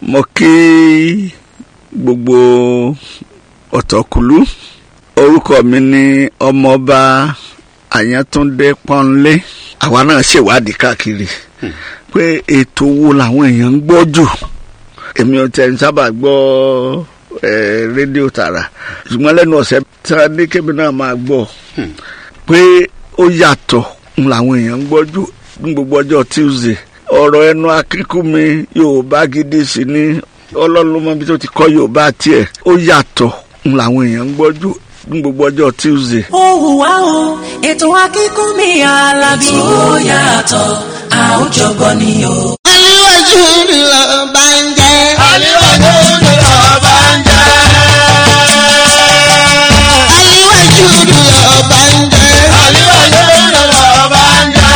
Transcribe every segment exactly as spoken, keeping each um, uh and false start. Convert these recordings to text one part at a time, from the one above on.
mo kí gbogbo ọ̀tọ̀kùlú. Orúkọ mi ni ọmọọba Àyàntúndé Pọ́nlé. Àwa náà ṣèwádìí káàkiri pé ètò wo làwọn èèyàn ń gbọ́ jù. Èmi ò tẹ̀ ń sábà gbọ́ rédíò tààrà, ṣùgbọ́n lẹ́nu ọ̀sẹ̀ tí a ní kébì náà máa gbọ́ pé ó yàtọ̀ làwọn èèyàn ń gbọ́ jù ní gbogbo ọjọ́ Tuesday. Ọ̀rọ̀ ẹnu Akínkúnmi Yorùbá Gidi sí ní Ọlọ́run mọ́ bí tó ti kọ́ Yorùbá tiẹ̀. Ó yàtọ̀ làwọn èèyàn ń gbọ́ jù ní gbogbo ọjọ́ Tuesday. Ó hùwà o, ètò Akínkúnmi Alábí. Ó yàtọ̀, àwùjọbọ ni o. Aliwaju ni lọ bá ń jẹ́. Aliwaju ni lọ bá ń jẹ́. Aliwaju ni lọ bá ń jẹ́. Aliwaju ni lọ bá ń jẹ́.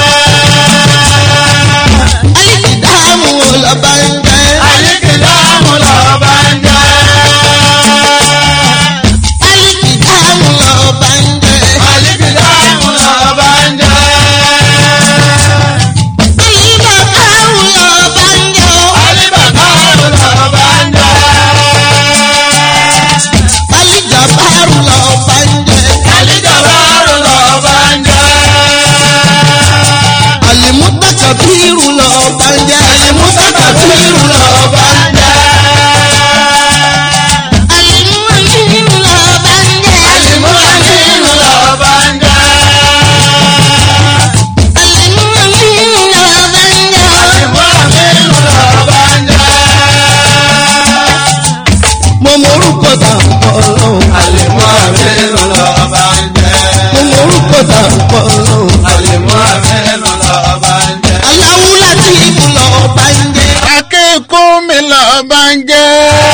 Alikidamu lọ bá ń jẹ́. Alikidamu lọ bá ń jẹ́. Alikidamu lọ bá ń jẹ́. Alikidamu lọ bá ń jẹ́. Alibakaru lọ bá ń jẹ́. Alibabaru lọ bá ń jẹ́. Alijabaru lọ bá ń jẹ́. Alijabaru lọ bá ń jẹ́. Alimutakabiru lọ bá ń jẹ́. Alimutakabiru lọ bá ń jẹ́. Alimuaminu lọ bá ń jẹ́. Alimuaminu lọ bá ń jẹ́. Alimuaminu lọ bá ń jẹ́. Alimuaminu lọ bá ń jẹ́. Mo mọ orúkọ tá à ń pọ̀ lọ́wọ́. Alimuaminu lọ bá ń jẹ́. Mo mọ orúkọ tá à ń pọ̀ lọ́wọ́. Alimuaminu lọ bá ń jẹ́. Aláwù láti ibù lọ bá ń jẹ́. Akínkúnmi lọ bá ń jẹ́.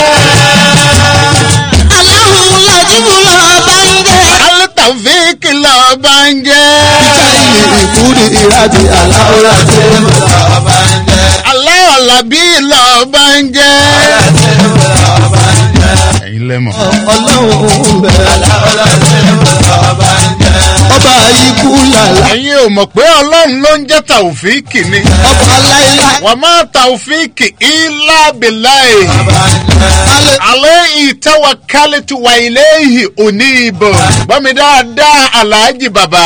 Aláwù láti ibù lọ bá ń jẹ́. Alítàfíìkì lọ bá ń jẹ́. Ìjà ilé ìkúrè ìrájì aláwù láti ibù lọ bá ń jẹ́. Aláọ̀lábí lọ bá ń jẹ́. Ẹ̀yin lẹ́mọ̀. Ọlọ́run ń bẹ. Ọba ikú làlá. Ẹ̀yin ò mọ̀ pé Ọlọ́run ló ń jẹ́ Tàòfíìkì ni. Ọba láíláí. Wa ma Tàòfíìkì illa billahi. Alẹ́ Alayhi tawakkaltu wa ilayhi unib. Gbọ́mi dáadáa Aláàjì bàbá.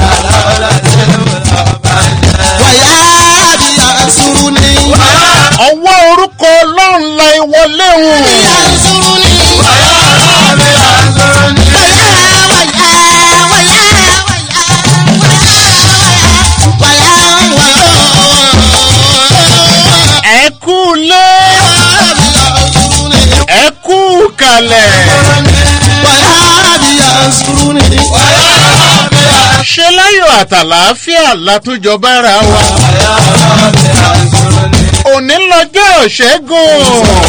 wàyà bí àṣùrù ni. Ọwọ́ orúkọ Ọlọ́run la ìwọlé hùn. Àṣùrù ni. Wàyà wàyà wàyà wàyà wàyà wàyà. Ẹ kú lé, ẹ kú kalẹ̀. Wàyà bí àṣùrù ni. Ṣé láyọ̀ àtàlàáfíà látúnjọ bára wa? Òní lọ́jọ́ Ṣẹ́gun.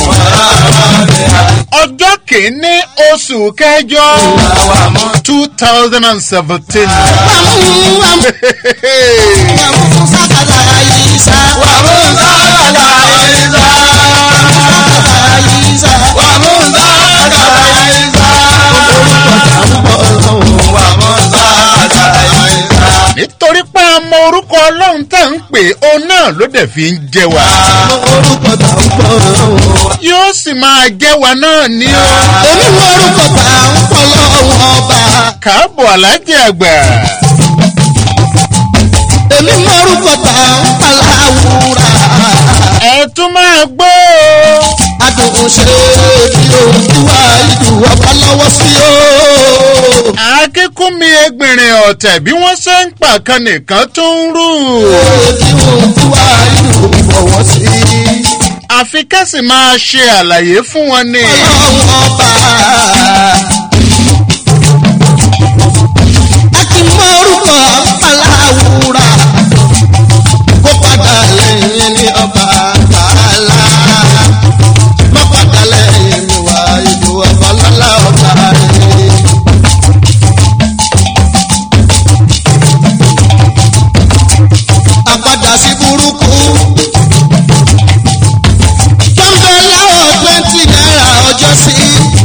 Ọjọ́ kìíní oṣù kẹjọ two thousand and seventeen. Wàmú wàmú wàmú fún sákàtà yìí sá. Wàmú sákàtà yìí sá. Sákàtà yìí sá. Wàmú sákàtà yìí sá. Wàmú sákàtà yìí sá. Nítorí pé a mọ orúkọ Ọlọ́run tẹ̀ ń pè ó náà ló dẹ̀ fi ń jẹ wá. Orúkọ tá ń pọ̀ lọ́wọ́. Yóò sì máa jẹ́ wa náà ní o. Èmi mọ orúkọ tá ń pọ̀ lọ́wọ́ ọba. Káàbọ̀ Aláàjì àgbà. Èmi mọ orúkọ tá ń paláwùrà. Ẹ tún máa gbọ́ o. Adùn ṣe bí òǹdúwà ìdùwà bá lọ́wọ́ sí o. Akínkúnmi Ẹgbìnrin ọ̀tẹ̀ bí wọ́n ṣe ń pàkan nìkan tó ń rú. Bí òǹdúwà ìdùwà bọ̀wọ̀ sí. Àfi kẹ́sì máa ṣe àlàyé fún wọn ni. Ọlọ́run ọba. A ti mọ orúkọ paláwùrà. Kó padà lẹ́yìn ní ọba àlá. Má padà lẹ́yìn mi wá ìdùwà bá lọ́lá ọba rẹ̀. Àpadà sí burúkú. Tọ́ńbẹ́ láwọ̀ twenty naira ọjọ́ sí.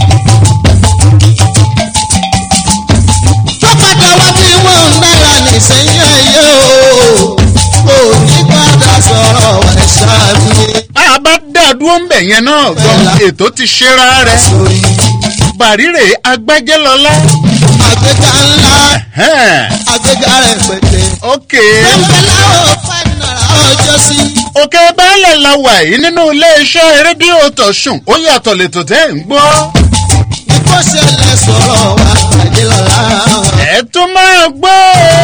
Tó padà wá bí wọ́n náírà nísìnyí ayé o. Kò ní padà sọ̀rọ̀ ẹ̀ṣá mi. A bá dàdú dúró ń bẹ̀ yẹn náà gan ètò ti ṣera rẹ̀ bàrírè agbájẹ́lọ́lá. àgbéga ńlá àgbéga rẹ̀ pẹ̀tẹ́. ok. pẹ́ńpẹ́lá ò five naira ọjọ́ sí. òkè baálẹ̀ la wà yìí nínú iléeṣẹ́ rédíò tọ̀sùn ó yàtọ̀ lẹ́tọ̀ tẹ́ ń gbọ́. ikú ṣẹlẹ̀ sọ̀rọ̀ wa pàdé lọ́la. ẹ tún máa gbọ́.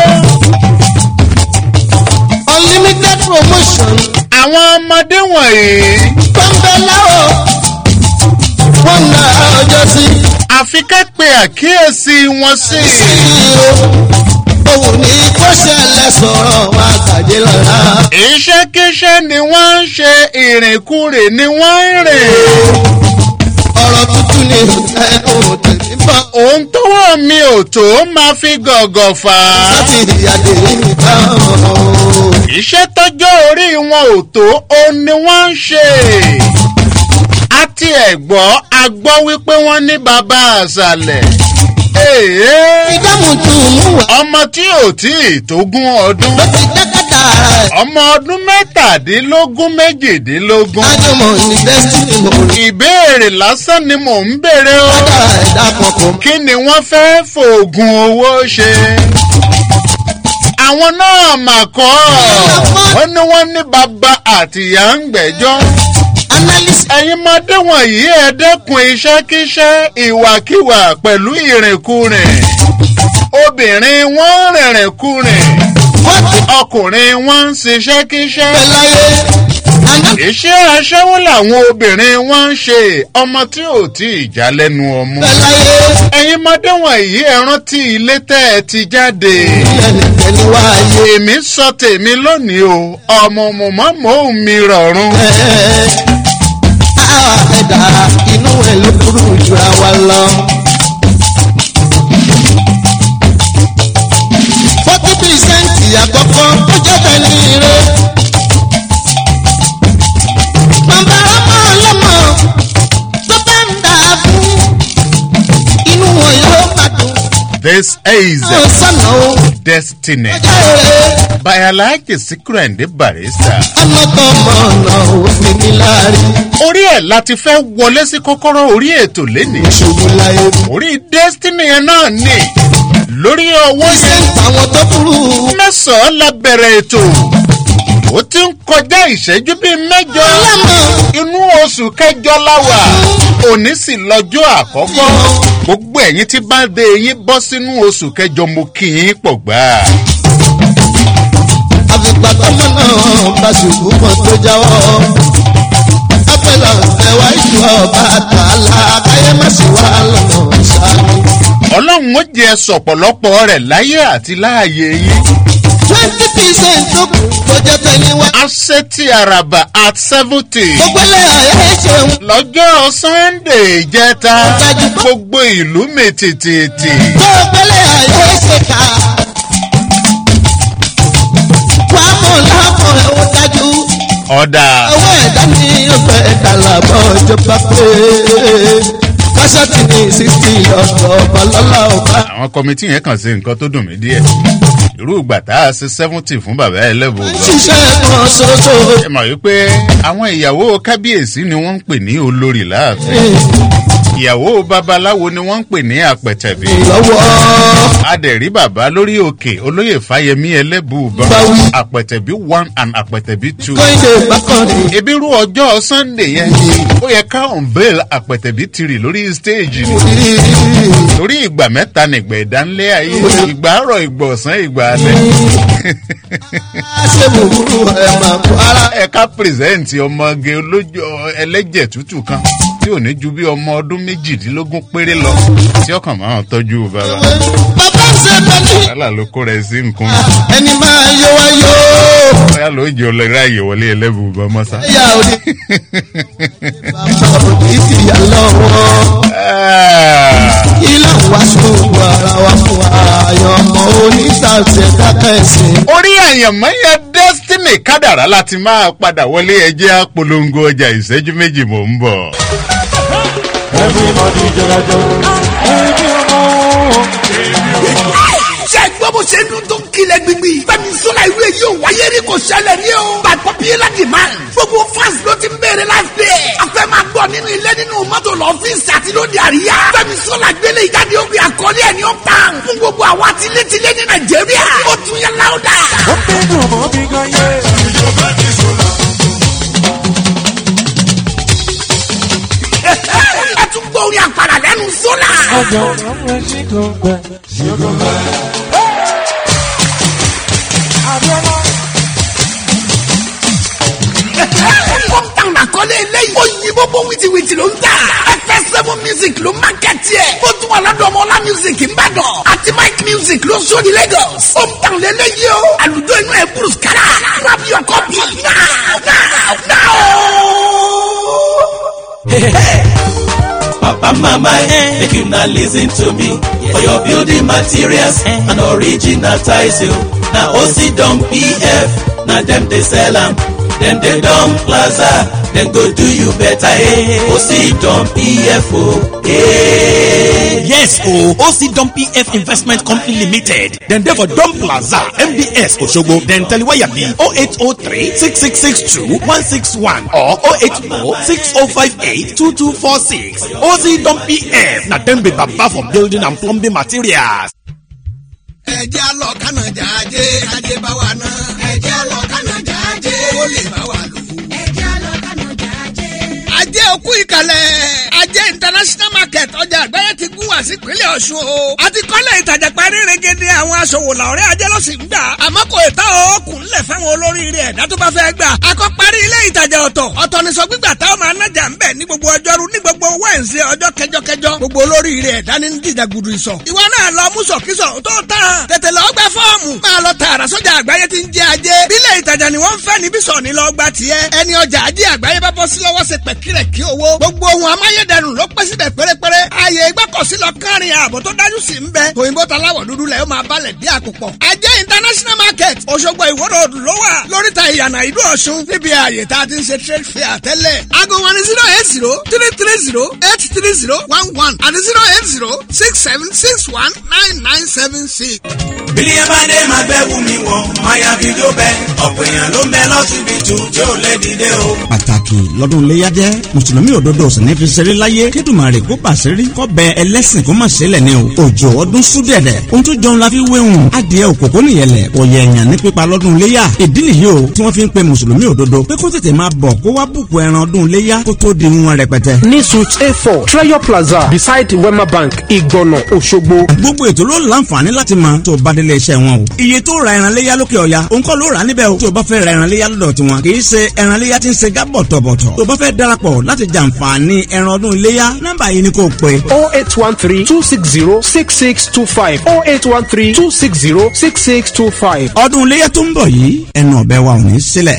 unlimited promotion. àwọn ọmọdé wọ̀nyí. pẹ́ńpẹ́lá ò one naira ọjọ́ sí. àfi ká pe àkíyèsí wọn sí. òun ní kó ṣẹlẹ̀ sọ̀rọ̀ wa pàdé lọ́la. iṣẹ́kíṣẹ́ ni wọ́n ń ṣe ìrìnkúrè ni wọ́n ń rìn. ọ̀rọ̀ tuntun ni ẹnu tẹ̀lé bọ́. òun tó wọ̀ mí ò tó máa fi gọ̀gọ̀ fà á. láti ìyàdé nìkan. iṣẹ́ tọ́jọ́ orí wọn ò tó òun ni wọ́n ń ṣe. àti ẹ̀gbọ́ a gbọ́ wípé wọ́n ní bàbá àṣàlẹ̀. ìdáhùn tún mú wá. ọmọ tí ò tí ì tógún ọdún. ló ti dákàtà ara ẹ̀. ọmọ ọdún mẹ́tàdínlógún méjìdínlógún. ájọmọ̀ ní destiny mo rí. ìbéèrè lásán ni mò ń béèrè o. lọ́dà ẹ̀dá kankan. kí ni wọ́n fẹ́ fòògùn owó ṣe? àwọn náà mà kọ́ wọ́n ní wọ́n ní bàbá àtìyá ń gbẹ́jọ́. analyst. ẹ̀yin mọdé wọ̀nyí ẹ dẹ́kun iṣẹ́kíṣẹ́ ìwàkiwà pẹ̀lú ìrìnkúrìn. obìnrin wọn ń rìnrìnkúrìn. ọkùnrin wọn ń ṣiṣẹ́kíṣẹ́. pẹ̀láyé. iṣẹ́ aṣẹ́wó làwọn obìnrin wọn ń ṣe ọmọ tí ò tí ì já lẹ́nu ọmú. pẹ̀láyé. ẹ̀yin mọdé wọ̀nyí ẹ rántí ilé tẹ́ ẹ ti jáde. ẹnìkẹ́ni wáyé. èmi sọ tèmi lónìí o ọmọ mọ̀mọ́ mò ń mi rọ̀rùn. àwa ẹ̀dá inú ẹ̀ ló burú jura wa lọ. forty percent àkọ́kọ́ ó jẹ́ tẹ̀lé ire. bàbá ọmọ ọlọ́mọ tó bá ń dà fún inú wọn yóò bá dùn. This is sọ̀nà o. Destiny ọjọ́ rere. by Alhaji Sikiru Ayinde Barrister. ọlọ́tọ̀ọ̀mọ ọ̀nà òfin ní láàrin. orí ẹ̀ láti fẹ́ wọlé sí kọ́kọ́rọ́ orí ètò lénìí. ìṣòwò láyé. orí Destiny yẹn náà ní lórí ọwọ́ ṣé yẹn. àwọn tó burú. mẹ́sàn-án la bẹ̀rẹ̀ ètò ó ti ń kọjá ìṣẹ́jú bíi mẹ́jọ inú oṣù kẹjọ la wà òní sì lọ́jọ́ àkọ́kọ́ gbogbo ẹ̀yin tí bá dé yín bọ́ sínú oṣù kẹjọ mo kì í pọ̀ gbà. àfipá tọmọ náà bá ṣubú kan tó jáwọ́. apẹ̀lọ̀ ẹ̀wá ìjọ ọba àtàlà káyé má sì wá lọ́nà ṣáájú. ọlọ́run ó jẹ sọ̀pọ̀lọpọ̀ rẹ̀ láyé àti láàyè yín. twenty percent tó kù tó jẹ́ tẹ̀lé wá. asẹ́tì àràbà at seventy. gbogbo ilé ayé ṣeun. lọ́jọ́ sunday ìjẹta gbogbo ìlú mi tìtìtì. gbogbo ilé ayé ṣe ká. wàá mọ̀ láàbọ̀ ẹ̀wọ̀n dájú. ọ̀dà. owó ẹ̀dá ní ọgbẹ́ ẹ̀dá làbọ̀ ìjọba pé fásitì ní sixty ọ̀dọ̀ ọba lọ́la ọba. àwọn kọmitì yẹn kàn sí nǹkan tó dùn mí díẹ̀ irú ìgbà tá a ṣe seventy fún bàbá ẹlẹ́bùn gan. ṣiṣẹ́ kan ṣoṣo. ẹ mọ̀ wípé àwọn ìyàwó kábíyèsí ni wọ́n ń pè ní olórí láàfin ìyàwó babaláwo ni wọ́n ń pè ní àpẹ̀tẹ̀bí. lọ́wọ́. adẹ̀rí bàbá lórí òkè olóyè fáyemí ẹlẹ́bùúbọn àpẹ̀tẹ̀bí one and àpẹ̀tẹ̀bí two. kọ́ńdé bákọ́ni. ebi irú ọjọ́ sunday yẹn ó yẹ ká unveil àpẹ̀tẹ̀bí three lórí stage ni torí ìgbà mẹ́ta nìgbà ìdánilé ayé ìgbà àárọ̀ ìgbà ọ̀sán ìgbà alẹ́. ṣé mo burú ẹ̀ máa kó ara. ẹ̀ka pírẹsẹ̀ǹtì ọmọge olójó ẹlẹ́jẹ̀ tútù kan tí ò ní ju bí ọmọ ọdún méjìdínlógún péré lọ tí ọkàn máa ń tọ́jú bàbá. bàbá ń ṣe pẹ̀lú. wàhálà ló kó rẹ̀ sí nǹkan. ẹni máa yọ wá yọ. bóyá ló jẹ́ ọlọ́rẹ́ àyè wọlé ẹlẹ́bùú bá mọ́sá. ẹ̀yà òde. bàbá òde ti yà lọ́wọ́. ilé wa ṣòwò ara wa fún ààyàn ọmọ onítàṣẹ dákẹ́sì. orí àyànmọ́ yẹn destiny kádàrá láti máa padà wọlé ẹjẹ́ àpolongo ọjà ìṣẹ́jú méjì mò ń bọ̀. Everybody jọjọ ẹbí ọmọ. ṣe gbọ́ bó ṣe dún tó ń kilẹ̀ gbígbí. fẹ́mi sọ́la ìlú èyí ò wáyé rí kò ṣẹlẹ̀ ní o. by popular demand. gbogbo fans ló ti ń bẹ̀rẹ̀ láti dẹ̀. lọ nínú ilé nínú mọ́tò lọ́fíìsì àti lóde àríyá. Fẹ́mi Sola gbélé ìjáde ó fi àkọlé ẹ̀ ní Uptown fún gbogbo àwa tilétilé ní Nàìjíríà. Ó tún yẹ láwùdà. Ó pé dùn mọ́ bí gan yé. Ẹ tún gbọ́ orin àpàrà lẹ́nu Sola. Ọjọ́ ọ̀rọ̀ ẹ̀ṣin kan gbẹ. Ṣogun bẹ. Abiola. Uptown àkọlé eléyìí. Ó yí gbogbo wìtìwìtì ló ń tà. F S seven music ló mákẹ́tì ẹ̀. Ó tún wà lọ́dọ̀ ọmọlá music Ìbàdàn. Àti Mike music ló sóni Lagos. Uptown lélẹ́yìí o. Àlùjọ inú ẹ̀ Bruce Kara. Grab your copy now now now. Papa, mama, eh, make you not listen to me. For your building materials and original tiles, now O C Dom P F, now them they sell them. Then they Dom Plaza, then go do you better, eh? O C Dom P F, oh, eh. Yes, oh, O C Dom P F Investment Company Limited. Then they for Dom Plaza, M B S Oshogo. Then Teliwaya B oh eight oh three, six six six two, one six one or oh eight oh, six oh five eight, two two four six. O C Dom P F. Now them be baba for building and plumbing materials. ẹjẹ́ lọ kánàjà ajé ajé bá wa ná. ẹjẹ́ lọ kánàjà ajé ó lè bá wa lò. ẹjẹ́ lọ kánàjà ajé. ajé òkú ìkàlẹ̀ ajé international market ọjà àgbáyé ti gún wá sí ìpínlẹ̀ Ọ̀ṣun o. àti kọ́lẹ̀ ìtajà parí rẹ̀gẹ̀dẹ̀ àwọn aṣòwò làwọ̀rẹ́ ajé ló sì ń gbà. àmọ́ kò ìta òkun ńlẹ̀ fáwọn olóríire ẹ̀dá tó bá fẹ́ gbà. akọ́ parí ilé ìtajà ọ̀tọ̀ ọ̀tọ̀ ní sọ gbígbà táwọn máa nájà ń bẹ̀ ní gbogbo ọjọ́rú ní gbogbo wẹ́ǹsì ọjọ́ kẹjọkẹjọ gbogbo olóríire ẹ̀dá ní dídàgùdù ìsọ̀. ìwọ náà lọ mú sọ̀kísọ̀ tó tán tètè lọ gba fọ́ọ̀mù máa lọ tààrà sọ́jà àgbáyé tí ń jẹ́ ajé bílẹ̀ ìtajà ni wọ́n ń fẹ́ níbí sọ̀ ní lọ gba tiẹ̀ ẹni ọjà ajé àgbáyé bá bọ́ sí lọ́wọ́ ṣe pẹ̀kírẹ̀ kí owó gbogbo ohun amáyédẹrùn ló pẹ́ síbẹ̀ pérépéré ààyè ìgbọ́kọ̀sí lọ kárin ààbò tó dájú sí ń bẹ òyìnbó taláwọ̀ dúdú lẹ̀ ó máa balẹ̀ bí àkùpọ̀ ajé international market Òṣogbo ìwọ́rọ̀ òdù ló wà lóríta ìyànà ìlú Ọ̀ṣun níbi ààyè tá a ti ń ṣe trade fair tẹ́lẹ̀ aago wọn ni zero eight zero three three zero eight three zero one one àti zero eight zero six seven six one nine nine seven six. Bílíọ̀nù bá dé máa bẹ́ wù mí wọ̀n, máa ya fídíò bẹ́ẹ̀. Ọ̀pọ̀ èèyàn ló ń bẹ lọ́sibítù tí ò lè dìde o. Pàtàkì lọ́dún iléyá jẹ́ Mùsùlùmí òdodo sì ní fi ṣeré láyé kédùmarè kó pàṣírí kó bẹ ẹlẹ́sìn kó má ṣẹlẹ̀ ní o. Òjò ọdún súdẹ̀dẹ̀ ohun tó jọun la fi wéhùn adìẹ òkòkò nìyẹlẹ̀ òye èèyàn ní pípa lọ́dún iléyá. Ìdí nìyí o tí wọ́n fi ń pe Mùsùlùmí òdodo pé kó tètè máa bọ̀ kó wá bùkù ẹran ọdún iléyá kó tó di wọn rẹpẹtẹ. Ní suite A four Treasure Plaza beside Wema Bank Ìgbọ̀nà Òṣogbo. Gbogbo ètò ló láǹfààní láti mọ tó bá délé iṣẹ́ wọn o. Iye tó ra ẹran léyá lókè ọ̀yà òun kọ́ ló rà níbẹ̀ o. Tó o bá fẹ́ ra ẹran léyá lọ́dọ̀ tiwọn kì í ṣe ẹran léyá tí ń ṣe gá bọ̀tọ̀bọ̀tọ̀. Tó o bá fẹ́ darapọ̀ láti jàǹfààní ẹran ọdún iléyá nọ́mbà yìí ni kò pé. oh eight one three two six zero six six two five oh eight one three two six zero six six two five. Ọdún iléyá tó ń bọ̀ yìí ẹnu ọ̀bẹ wa ò ní sílẹ̀.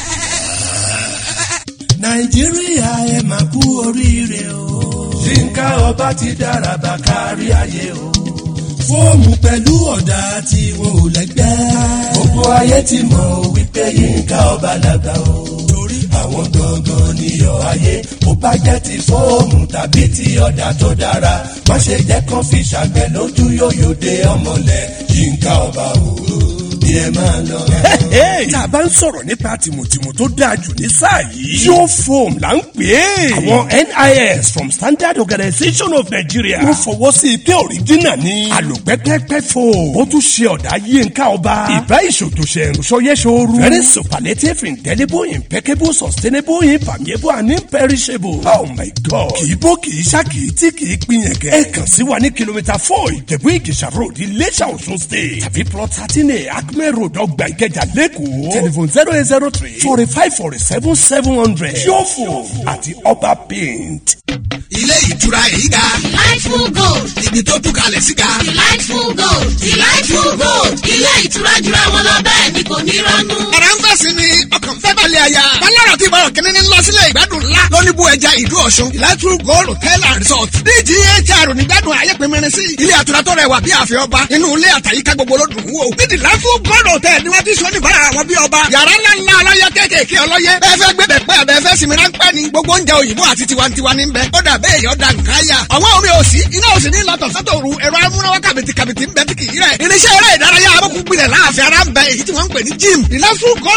Nàìjíríà ẹ máa kú oríire o. Yínká Ọba ti dára bá kárí ayé o. Fóòmù pẹ̀lú ọ̀dà tí wọn ò lẹ́gbẹ́. Gbogbo ayé ti mọ̀ wípé Yínká Ọba làgbà o. Torí àwọn gangan níyọ̀ ayé. Ó bá jẹ́ ti fóòmù tàbí ti ọ̀dà tó dára. Má ṣe jẹ́ kán fi ṣàgbẹ̀ lójú yóyò dé ọmọlẹ̀. Yínká Ọba o. Bí ẹ máa lọ. tá a bá ń sọ̀rọ̀ nípa tìmùtìmù tó dáa jù ní sáà yìí. Yóò foam là ń pè é. àwọn N I S from Standard Organization of Nigeria. wọ́n fọwọ́ sí i pé òrìjínà ni. àlòpẹ́pẹ́pẹ́ foam. ó tún ṣe ọ̀dà Yínká Ọba. ìbá ìṣòtòṣe ìrùsọ̀yẹ́sọ̀rù. very superlative indelible impeccable sustainable impermeable and imperishable. oh my God. kì í bó kì í ṣá kì í tí kì í pinyẹ̀kẹ́. ẹ kàn sí wa ní kìlómítà four Ìjẹ̀bú Ìjẹ̀ṣà road Iléṣà Ọ̀ṣun state. tàbí plot thirteen A Acme road ọgbà Ìkẹjà lẹ́kọ̀ọ́. telephone zero eight zero three forty five forty seven seven hundred. yóò àti Ọba paint. ilé ìtura yìí ga. Delightful Gold. ibi tó tún kalẹ̀ sí ga. Delightful Gold. Delightful Gold. ilé ìtura jura wọn lọ bẹ́ẹ̀ ni kò ní rọ́nú. ẹ̀rọ ń fẹ̀sí ni ọkàn fẹ́ balẹ̀ àyà. balẹ̀rọ̀ tí ìbára kìnínní ń lọ sílẹ̀ ìgbádùn ńlá. lónìbù ẹja ìlú Ọ̀ṣun. Delightful Gold Hotel and Resort. D G H R nígbàdùn ayépinmirin sí. ilé àtura tó rẹwà bí ààfin ọba. inú ilé àtàyíká gbogbo ló dùn wò. ní Delightful Gold Hotel ni wọ́n ti sọ níbàrà àwọn bí ọba. yàrá ńlá ńlá ọlọ́yẹ kéékèèké ọlọ́yẹ. bẹ́ẹ̀ fẹ́ gbẹ̀dẹ̀ pẹ́ àbẹ́ fẹ́ sinmi ráńpẹ́ ni. gbogbo oúnjẹ òyìnbó àti tiwantiwa ní bẹ. ó dà bẹ́ẹ̀ yọ̀ dà nkáyà. àwọn omi òsì iná òsì ní lọ́tọ̀ sọ́tòru ẹ̀rọ amúnáwá kàbìtì kàbìtì ń bẹ tí kì í rẹ̀. irinṣẹ́ eré ìdárayá abọ́kùnrinlẹ̀ láàfin ara ń bẹ èyí tí wọ́n ń pè ní gym. Delightful Gold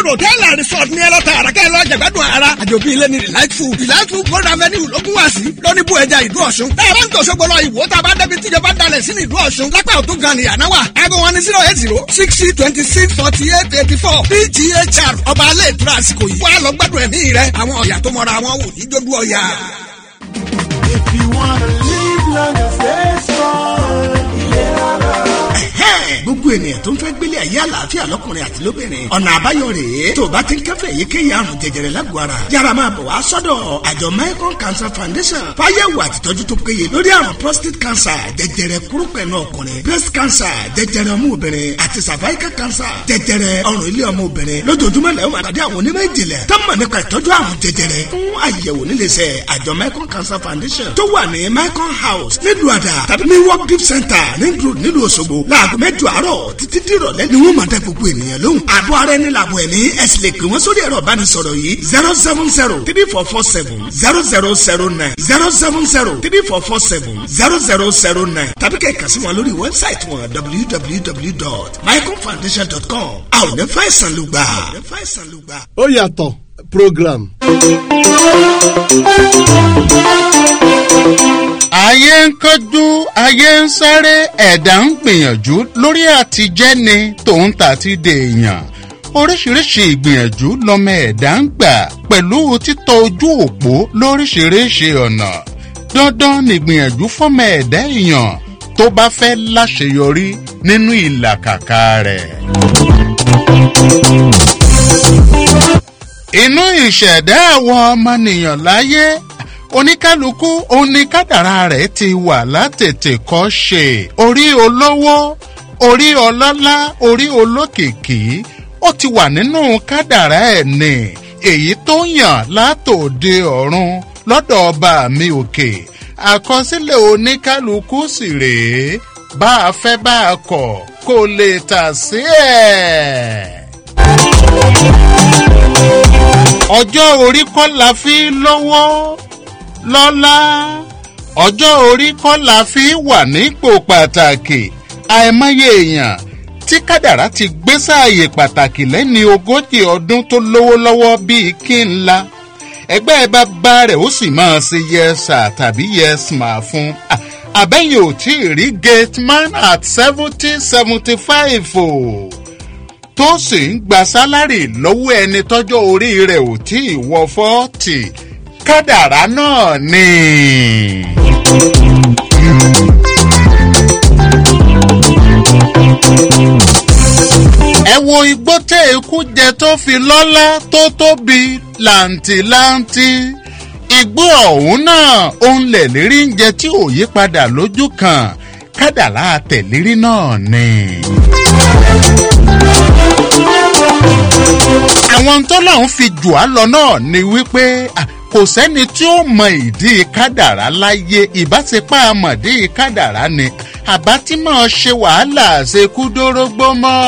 hotel and resort ní ẹlọ́ta àràkẹ́ ẹlọ́ jẹ̀gbádùn ara àjòbí ilé ní delightful delightful gold avenue lógún wá sí lóní bú ẹja ìlú ọ̀ṣun tá a bá ń tò ṣogbo lọ ìwò tá a bá débi tíjọba dalẹ̀ sí ní ìlú ọ̀ṣun lápá òtún gan ni àná wà aago wọn ní zero eight zero sixty twenty six forty eight eighty four p g h r ọba alẹ́ ìtura àsìkò yìí wàá lọ gbádùn ẹ̀mí rẹ àwọn ọ̀yà tó mọra wọn wò ní jójú ọ̀yà. If you wanna live long and stay strong, yeah. Gbogbo ènìyàn tó ń fẹ́ gbélé ayé àlàáfíà lọ́kùnrin àti lóbìnrin ọ̀nà àbáyọ rèé tó o bá ti ń kẹ́fẹ́ èyíkéyìí àrùn jẹjẹrẹ lágọ̀ọ́ ara yára máa bọ̀ wá sọ́dọ̀ àjọ Mekong Cancer Foundation fáyẹ̀wò àtìtọ́jú tó péye lórí àrùn prostate cancer jẹjẹrẹ kúrúpẹ̀nù ọkùnrin breast cancer jẹjẹrẹ ọmú obìnrin àti cervical cancer jẹjẹrẹ ọrùn ilé ọmọ obìnrin lójoojúmọ́ lẹ́yìn àtàdé àwọn onímọ̀ ìjìnlẹ̀ tó mọ̀ nípa ìtọ́jú àrùn jẹjẹrẹ fún àyẹ̀wò níléeṣẹ́ àjọ Mekong Cancer Foundation tó wà ní Mekong House nílùú àdà tàbí ní work gift center nílùú nílùú Òṣogbo láago mẹ́jọ àárọ̀ títí dìrọ̀lẹ́ ni wọ́n máa dá gbogbo ènìyàn lóhùn. àbọ̀ ara ẹni làbọ̀ ẹ̀mí ẹ̀sìn lè pè wọ́n sórí ẹ̀rọ ìbánisọ̀rọ̀ yìí zero seven zero three four four seven zero zero zero nine zero seven zero three four four seven zero zero zero nine tàbí kẹ̀kẹ́ sí wọn lórí wẹ́bsáìtì wọn w w w dot mekong foundation dot com. a ò ní fàìsàn lùgbà. ó yàtọ̀ program. ayé ń kánjú ayé ń sáré ẹ̀dá ń gbìyànjú lórí àtijẹ́ ni tòun tà ti dèèyàn oríṣiríṣi ìgbìyànjú lọ́mọ ẹ̀dá ń gbà pẹ̀lú títọ́ ojú òpó lóríṣiríṣi ọ̀nà dandan nìgbìyànjú fọ́mọ ẹ̀dá èèyàn tó bá fẹ́ láṣeyọrí nínú ìlàkàkà rẹ̀. inú ìṣẹ̀dá àwọn ọmọnìyàn láyé oníkálukú oníkádàrá rẹ̀ ti wà látètè kọ́ ṣe orí olówó orí ọlọ́lá orí olókìkí ó ti wà nínú kádàrá ẹ̀ ní èyí tó yàn látòde ọ̀run lọ́dọ̀ ọba mi òkè àkọsílẹ̀ oníkálukú sì rèé bá a fẹ́ bá a kọ̀ kó lè tà sí ẹ̀. ọjọ́ orí kọ́ la fi lọ́wọ́ lọ́lá ọjọ́ orí kọ́ la fi wà nípò pàtàkì àìmọye èèyàn tí kádàrá ti gbé sáàyè pàtàkì lẹ́ni ogójì ọdún tó lówó lọ́wọ́ bíi kí n la ẹgbẹ́ bàbá rẹ̀ ó sì máa ṣe yẹsà tàbí yẹsmà fún àbẹ́yìn ò tí ì rí gateman at seventy seventy five o tó sì ń gba sálárì lọ́wọ́ ẹni tọ́jọ́ orí rẹ̀ ò tí ì wọ fọ́ọ̀tì kádàrá náà ni. ẹ wo igbó tẹ ikú jẹ tó fi lọ́lá tó tóbi làǹtìlanti igbó ọ̀hún náà òun lẹ̀ lérí ń jẹ tí ò yí padà lójú kan kádàrá tẹ̀lérí náà ni. àwọn tọ́lọ́run fi jù á lọ náà ni wípé kò sẹ́ni tí ó mọ ìdí kádàrá láyé ìbáṣepá àmọ̀dí kádàrá ni àbá tí máa ṣe wàhálà ṣe kú dórógbó mọ́.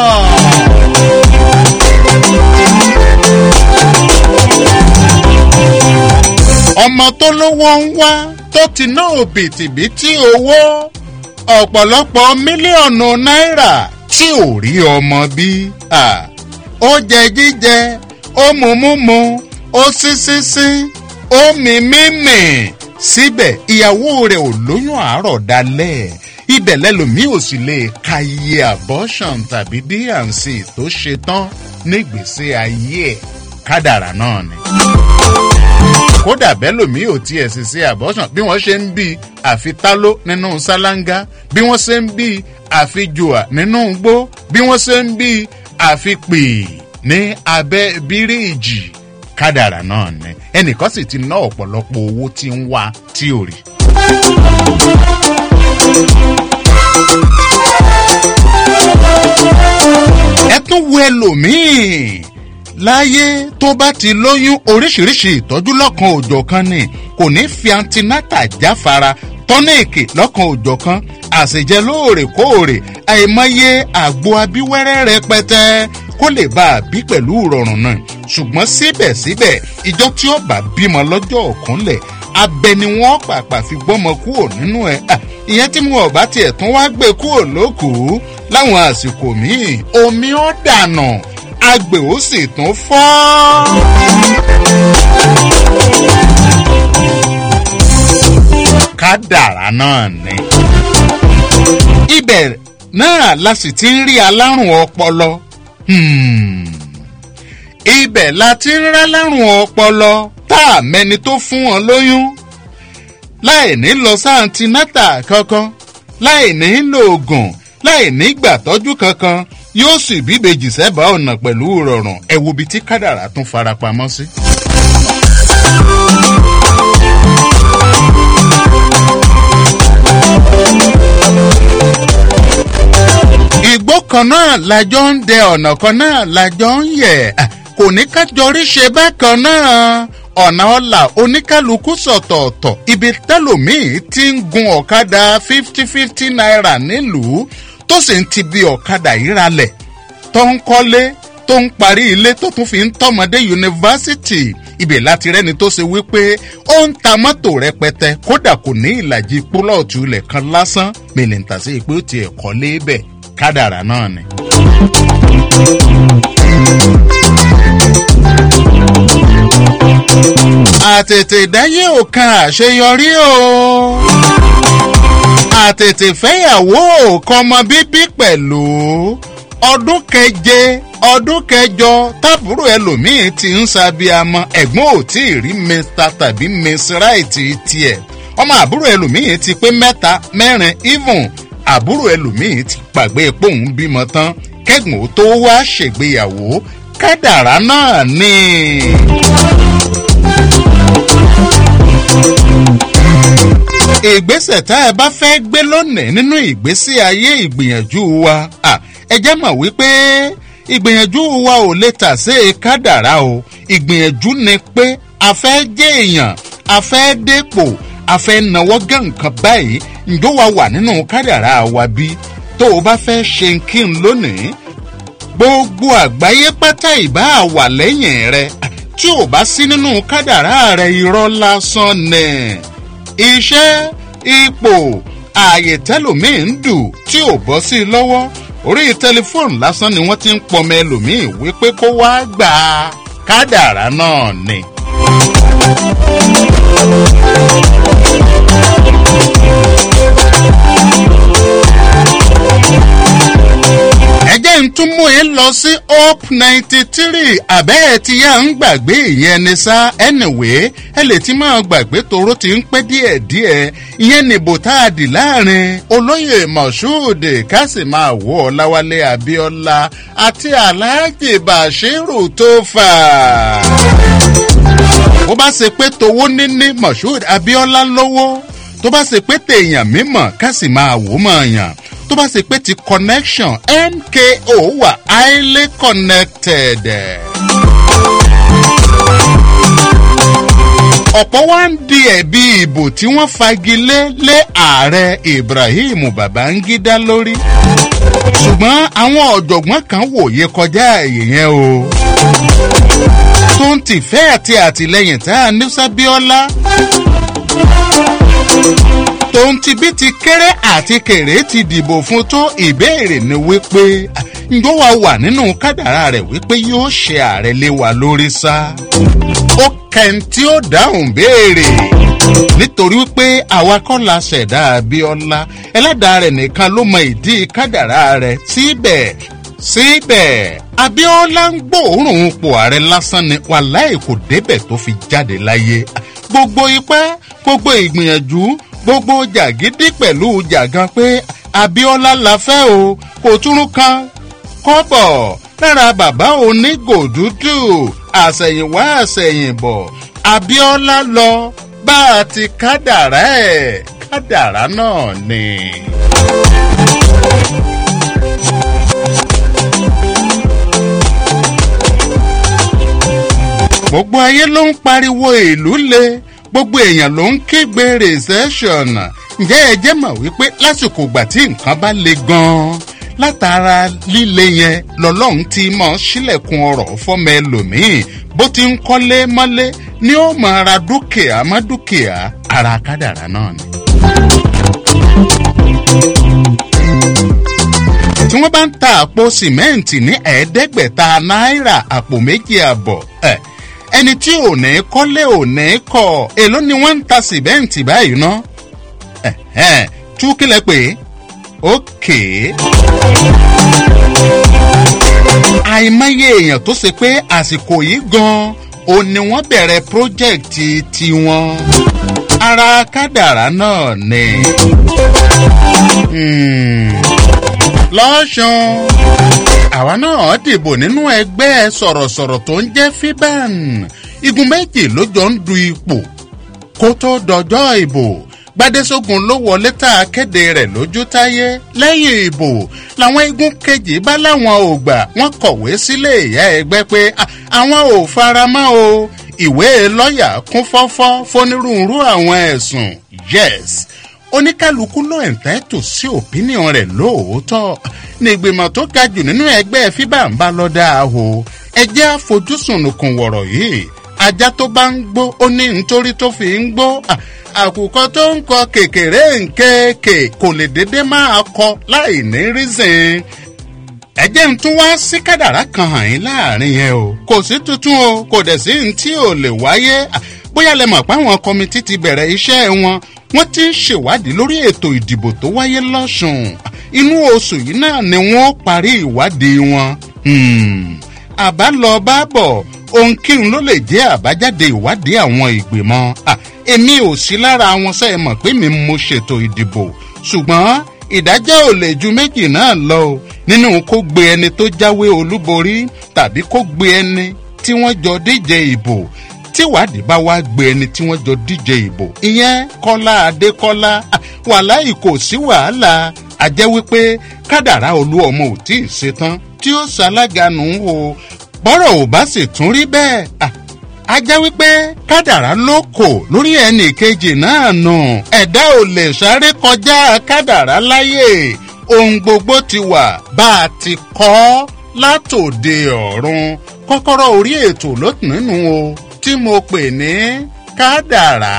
ọmọ tó lówó ń wá tó ti ná òbítíbitì owó ọ̀pọ̀lọpọ̀ mílíọ̀nù náírà tí ò rí ọmọ bí ó jẹ jíjẹ ó mu múmu ó sí sísí ó mì mímì síbẹ̀ ìyàwó rẹ̀ ò lóyún àárọ̀ dalẹ̀ ibẹ̀ lẹ́lòmíì ò sì lè ka iye abortion tàbí D and C tó ṣe tán nígbèsè ayé ẹ̀ kádàrá náà ni. kódà bẹ́lòmíì ò tiẹ̀ sì ṣe abortion bí wọ́n ṣe ń bí àfi táló nínú sálángá bí wọ́n ṣe ń bí àfi jùà nínú igbó bí wọ́n ṣe ń bí àfi pè ní abẹ́ bíríìjì kádàrá náà ni ẹnìkan sì ti ná ọ̀pọ̀lọpọ̀ owó tí ń wá tí ò rí. ẹ tún wo ẹlòmíì láyé tó bá ti lóyún oríṣiríṣi ìtọ́jú lọ́kan òjọ̀kan ni kò ní fi antinata jáfara tọ́nìkì lọ́kan òjọ̀kan àṣejẹ lóòrèkóòrè àìmọye àgbo abíwẹ́rẹ́ rẹpẹtẹ kó lè bá a bí pẹ̀lú ìrọ̀rùn náà ṣùgbọ́n síbẹ̀síbẹ̀ ìjọ tí ó bá bímọ lọ́jọ́ ọ̀kúnlẹ̀ abẹ ni wọ́n pàpà fi gbọ́mọ kúrò nínú ẹ̀ ìyẹn tí mo ọ̀bá tiẹ̀ tún wá gbé kúrò lókùú láwọn àsìkò míì omi ó dànù agbè ó sì tún fọ́. Kádàrá náà ni. Ibẹ̀ náà la sì ti ń rí alárùn ọpọlọ. Hmm. Ibẹ̀ la ti ń rá lárùn ọpọlọ tá a mẹ́ni tó fún wọn lóyún. Láì ní lọ sáǹtínátà kankan, láì ní lo oògùn, láì ní gbàtọ́jú kankan, yóò sì bíbejì sẹ́bàá ọ̀nà pẹ̀lú ìrọ̀rùn. Ẹ wo ibi tí kádàrá tún farapamọ́ sí. Igbó kan náà lájọ ń dẹ, ọ̀nà kan náà lájọ ń yẹ̀. Kò ní ká jọrí ṣe bákan náà. Ọ̀nà ọ̀la oníkálukú sọ̀tọ̀ọ̀tọ̀. Ibi tẹ́lòmíì ti ń gun ọ̀kadà fifty fifty naira nílùú tó sì ń ti bí ọ̀kadà yìí ralẹ̀ tó ń kọ́lé tó ń parí ilé tó tún fi ń tọ́mọdé yunifásitì. Ibẹ̀ láti rẹ́ni tó ṣe wípé ó ń ta mọ́tò rẹpẹtẹ kódà kò ní ìlàjì púlọ̀tù ilẹ̀ kan lásán mìlìntà sí pé ó tiẹ̀ kọ́lé bẹ̀. Kádàrá náà ni. Àtètè dáyé ò kan àṣeyọrí o. Àtètè fẹ́yàwó ò kọ́mọ bíbí pẹ̀lú. Ọdún keje ọdún kẹjọ tábùrò ẹlòmíín ti ń ṣàbíamọ ẹ̀gbọ́n ò tí ì rí mẹ́ta tàbí miss right tiẹ̀. Ọmọ àbúrò ẹlòmíín ti pé mẹ́ta mẹ́rin even àbúrò ẹlòmíín ti pàgbé pòun bímọ tán kẹ́gbọ́n ó tó wá ṣègbéyàwó. Kádàrá náà ni. Ìgbésẹ̀ tá ẹ bá fẹ́ gbé lónìí nínú ìgbésí ayé ìgbìyànjú wa ẹ jẹ́ mọ̀ wípé ìgbìyànjú wa ò lè tà sí kádàrá o. Ìgbìyànjú ni pé a fẹ́ jẹ́ èèyàn, a fẹ́ dépò, a fẹ́ náwó gán nǹkan báyìí. Ǹjọ́ wa wà nínú kádàrá wa bí? Tó o bá fẹ́ ṣe kí n lónìí, gbogbo àgbáyé pátá ìbá wà lẹ́yìn rẹ. Tí ò bá sí nínú kádàrá rẹ, irọ́ lásán ni. Iṣẹ́, ipò, ààyè tẹ́lòmíì ń dù tí ò bọ́ sí i lọ́wọ́. Orí tẹlifóònù lásán ni wọ́n ti ń pọmọ ẹlòmíì wípé kó wá gbà á. Kádàrá náà ni. Ẹ jẹ́ ń tún mú yín lọ sí Hope ninety three àbẹ́ ẹ̀ tí yá ń gbàgbé ìyẹn ni sá. Anyway ẹ lè ti máa gbàgbé toró ti ń pẹ́ díẹ̀díẹ̀. Ìyẹn nìbò tá a dì láàrin olóyè Moshood Kásìmáwò Ọláwálé Abíọ́lá àti Alhaji Bashiru Tofa. Bó bá ṣe pé towó níní Moshood Abíọ́lá lówó, tó bá ṣe pé tèèyàn mímọ̀ Kásìmáwò mọ̀ yàn, tó bá ṣe pé ti connection M K O wà highly connected. Ọ̀pọ̀ wá ń di ẹ̀bi ìbò tí wọ́n fagilé lé ààrẹ Ibrahim Babangida lórí. Ṣùgbọ́n àwọn ọ̀jọ̀gbọ́n kan wòye kọjá èyí yẹn o. Tó ń tìfẹ́ àti àtìlẹ́yìn tá a ní sábíọ́lá. Tóun ti bí ti kéré àti kéré ti dìbò fún tó ìbéèrè ni wípé ǹjọ́ wa wà nínú kádàrá rẹ̀ wípé yóò ṣe ààrẹ lé wa lórí sá. Ó kẹ́ntì ó dáhùn béèrè nítorí wípé àwa kọ́ la ṣẹ̀dá Abíọ́lá, ẹlẹ́dàá rẹ̀ nìkan ló mọ ìdí kádàrá rẹ̀. Síbẹ̀ síbẹ̀ Abíọ́lá ń gbóòórùn ipò ààrẹ lásán ni wàláì kò débẹ̀ tó fi jáde láyé. Gbogbo ipá gbogbo ìgbìyànjú gbogbo jàgídí pẹ̀lú jàgan pé Abíọ́lá la fẹ́ o kò túrú kan kọ́bọ̀ lára bàbá onígò dúdú. Àṣẹ̀yìnwá àṣẹ̀yìnbọ̀ Abíọ́lá lọ bá a ti kádàrá ẹ̀. Kádàrá náà ni. Gbogbo ayé ló ń pariwo ìlú le, gbogbo èèyàn ló ń kígbe recession. Ǹjẹ́ ẹ jẹ́ mọ̀ wípé lásìkò ìgbà tí nǹkan bá le gan-an látara líle yẹn lọ́lọ́run ti mọ̀ sílẹ̀kùn ọ̀rọ̀ fọ́mọ ẹlòmíì. Bó ti ń kọ́lé mọ́lé ni ó máa ra dúkìá mọ́ dúkìá. Ara kádàrá náà ni. tí wọ́n bá ń ta àpò sìmẹ́ǹtì ní ẹ̀ẹ́dẹ́gbẹ̀ta náírà àpò méjì àbọ̀ ẹ̀ ẹni tí ò ní kọ́lé ò ní kọ́ èló ni wọ́n ń ta sìmẹ́ǹtì báyìí ná ẹ̀hẹ́n tú kílẹ̀ pé ókè. àìmọye èèyàn tó ṣe pé àsìkò yìí gan-an ò ní wọ́n bẹ̀rẹ̀ pírójẹ́kìtì tiwọn ara kádàrá náà ni. lọ́sùn àwa náà dìbò nínú ẹgbẹ́ sọ̀rọ̀sọ̀rọ̀ tó ń jẹ́ fiban igun méjì ló jọ ń du ipò kó tó dọjọ́ ìbò gbadésógun ló wọlé tá a kéde rẹ̀ lójú táyé lẹ́yìn ìbò làwọn igun kejì bá láwọn ò gbà wọ́n kọ̀wé sílé ìyá ẹgbẹ́ pé àwọn ò faramọ́ o ìwé lọ́ọ̀yà kún fọ́fọ́ fónírúurú àwọn ẹ̀sùn yes oníkálukú ló ẹ̀ńtẹ́tò sí opinion rẹ̀ lóòótọ́ ní ìgbìmọ̀ tó ga jù nínú ẹgbẹ́ fíbà ń bá lọ́dà o ẹjẹ́ àfojúsùnùkùn wọ̀rọ̀ yìí ajá tó bá ń gbó ó ní nítorí tó fi ń gbó àkùkọ tó ń kọ kékeré nkéèké kò lè dédé máa kọ láì ní rízìn ẹjẹ́ ń tún wá sí kádàrá kan hàn yín láàrin yẹn o kò sí tuntun o kò dẹ̀ sí ní tí ò lè wáyé bóyá lẹ mọ̀ pé àwọn kọmitì ti bẹ̀rẹ̀ iṣẹ́ wọn wọ́n ti ń ṣèwádìí lórí ètò ìdìbò tó wáyé lọ́sùn inú oṣù yìí náà ni wọ́n parí ìwádìí wọn. àbá lọ bá bọ̀ ohun kírun ló lè jẹ́ àbájáde ìwádìí àwọn ìgbìmọ̀ èmi ò sí lára wọn sẹ́ẹ̀ mọ̀ pé mi mo ṣètò ìdìbò ṣùgbọ́n ìdájọ́ ò lè ju méjì náà lọ nínú kó gbé ẹni tó jáwé olúborí tàbí kó gbé ẹni tí wọ́n jọ díje ìbò tíwádìí bá wá gbé ẹni tí wọ́n jọ díje ìbò ìyẹn kọ́lá adékọ́lá wàláì kò sí wàhálà àjẹ́ wípé kádàrá olú ọmọ ò tí ì ṣetán tí ó ṣalága nù ún o bọ́rọ̀ ò bá sì tún rí bẹ́ẹ̀ ajẹ́ wípé kádàrá ló kò lórí ẹnì kejì náà nù ẹ̀dá ò lè sáré kọjá kádàrá láyè ohun gbogbo ti wà bá a ti kọ́ látòde ọ̀run kọ́kọ́rọ́ orí ètò lótú nínú o tí mo pè ní kádàrá.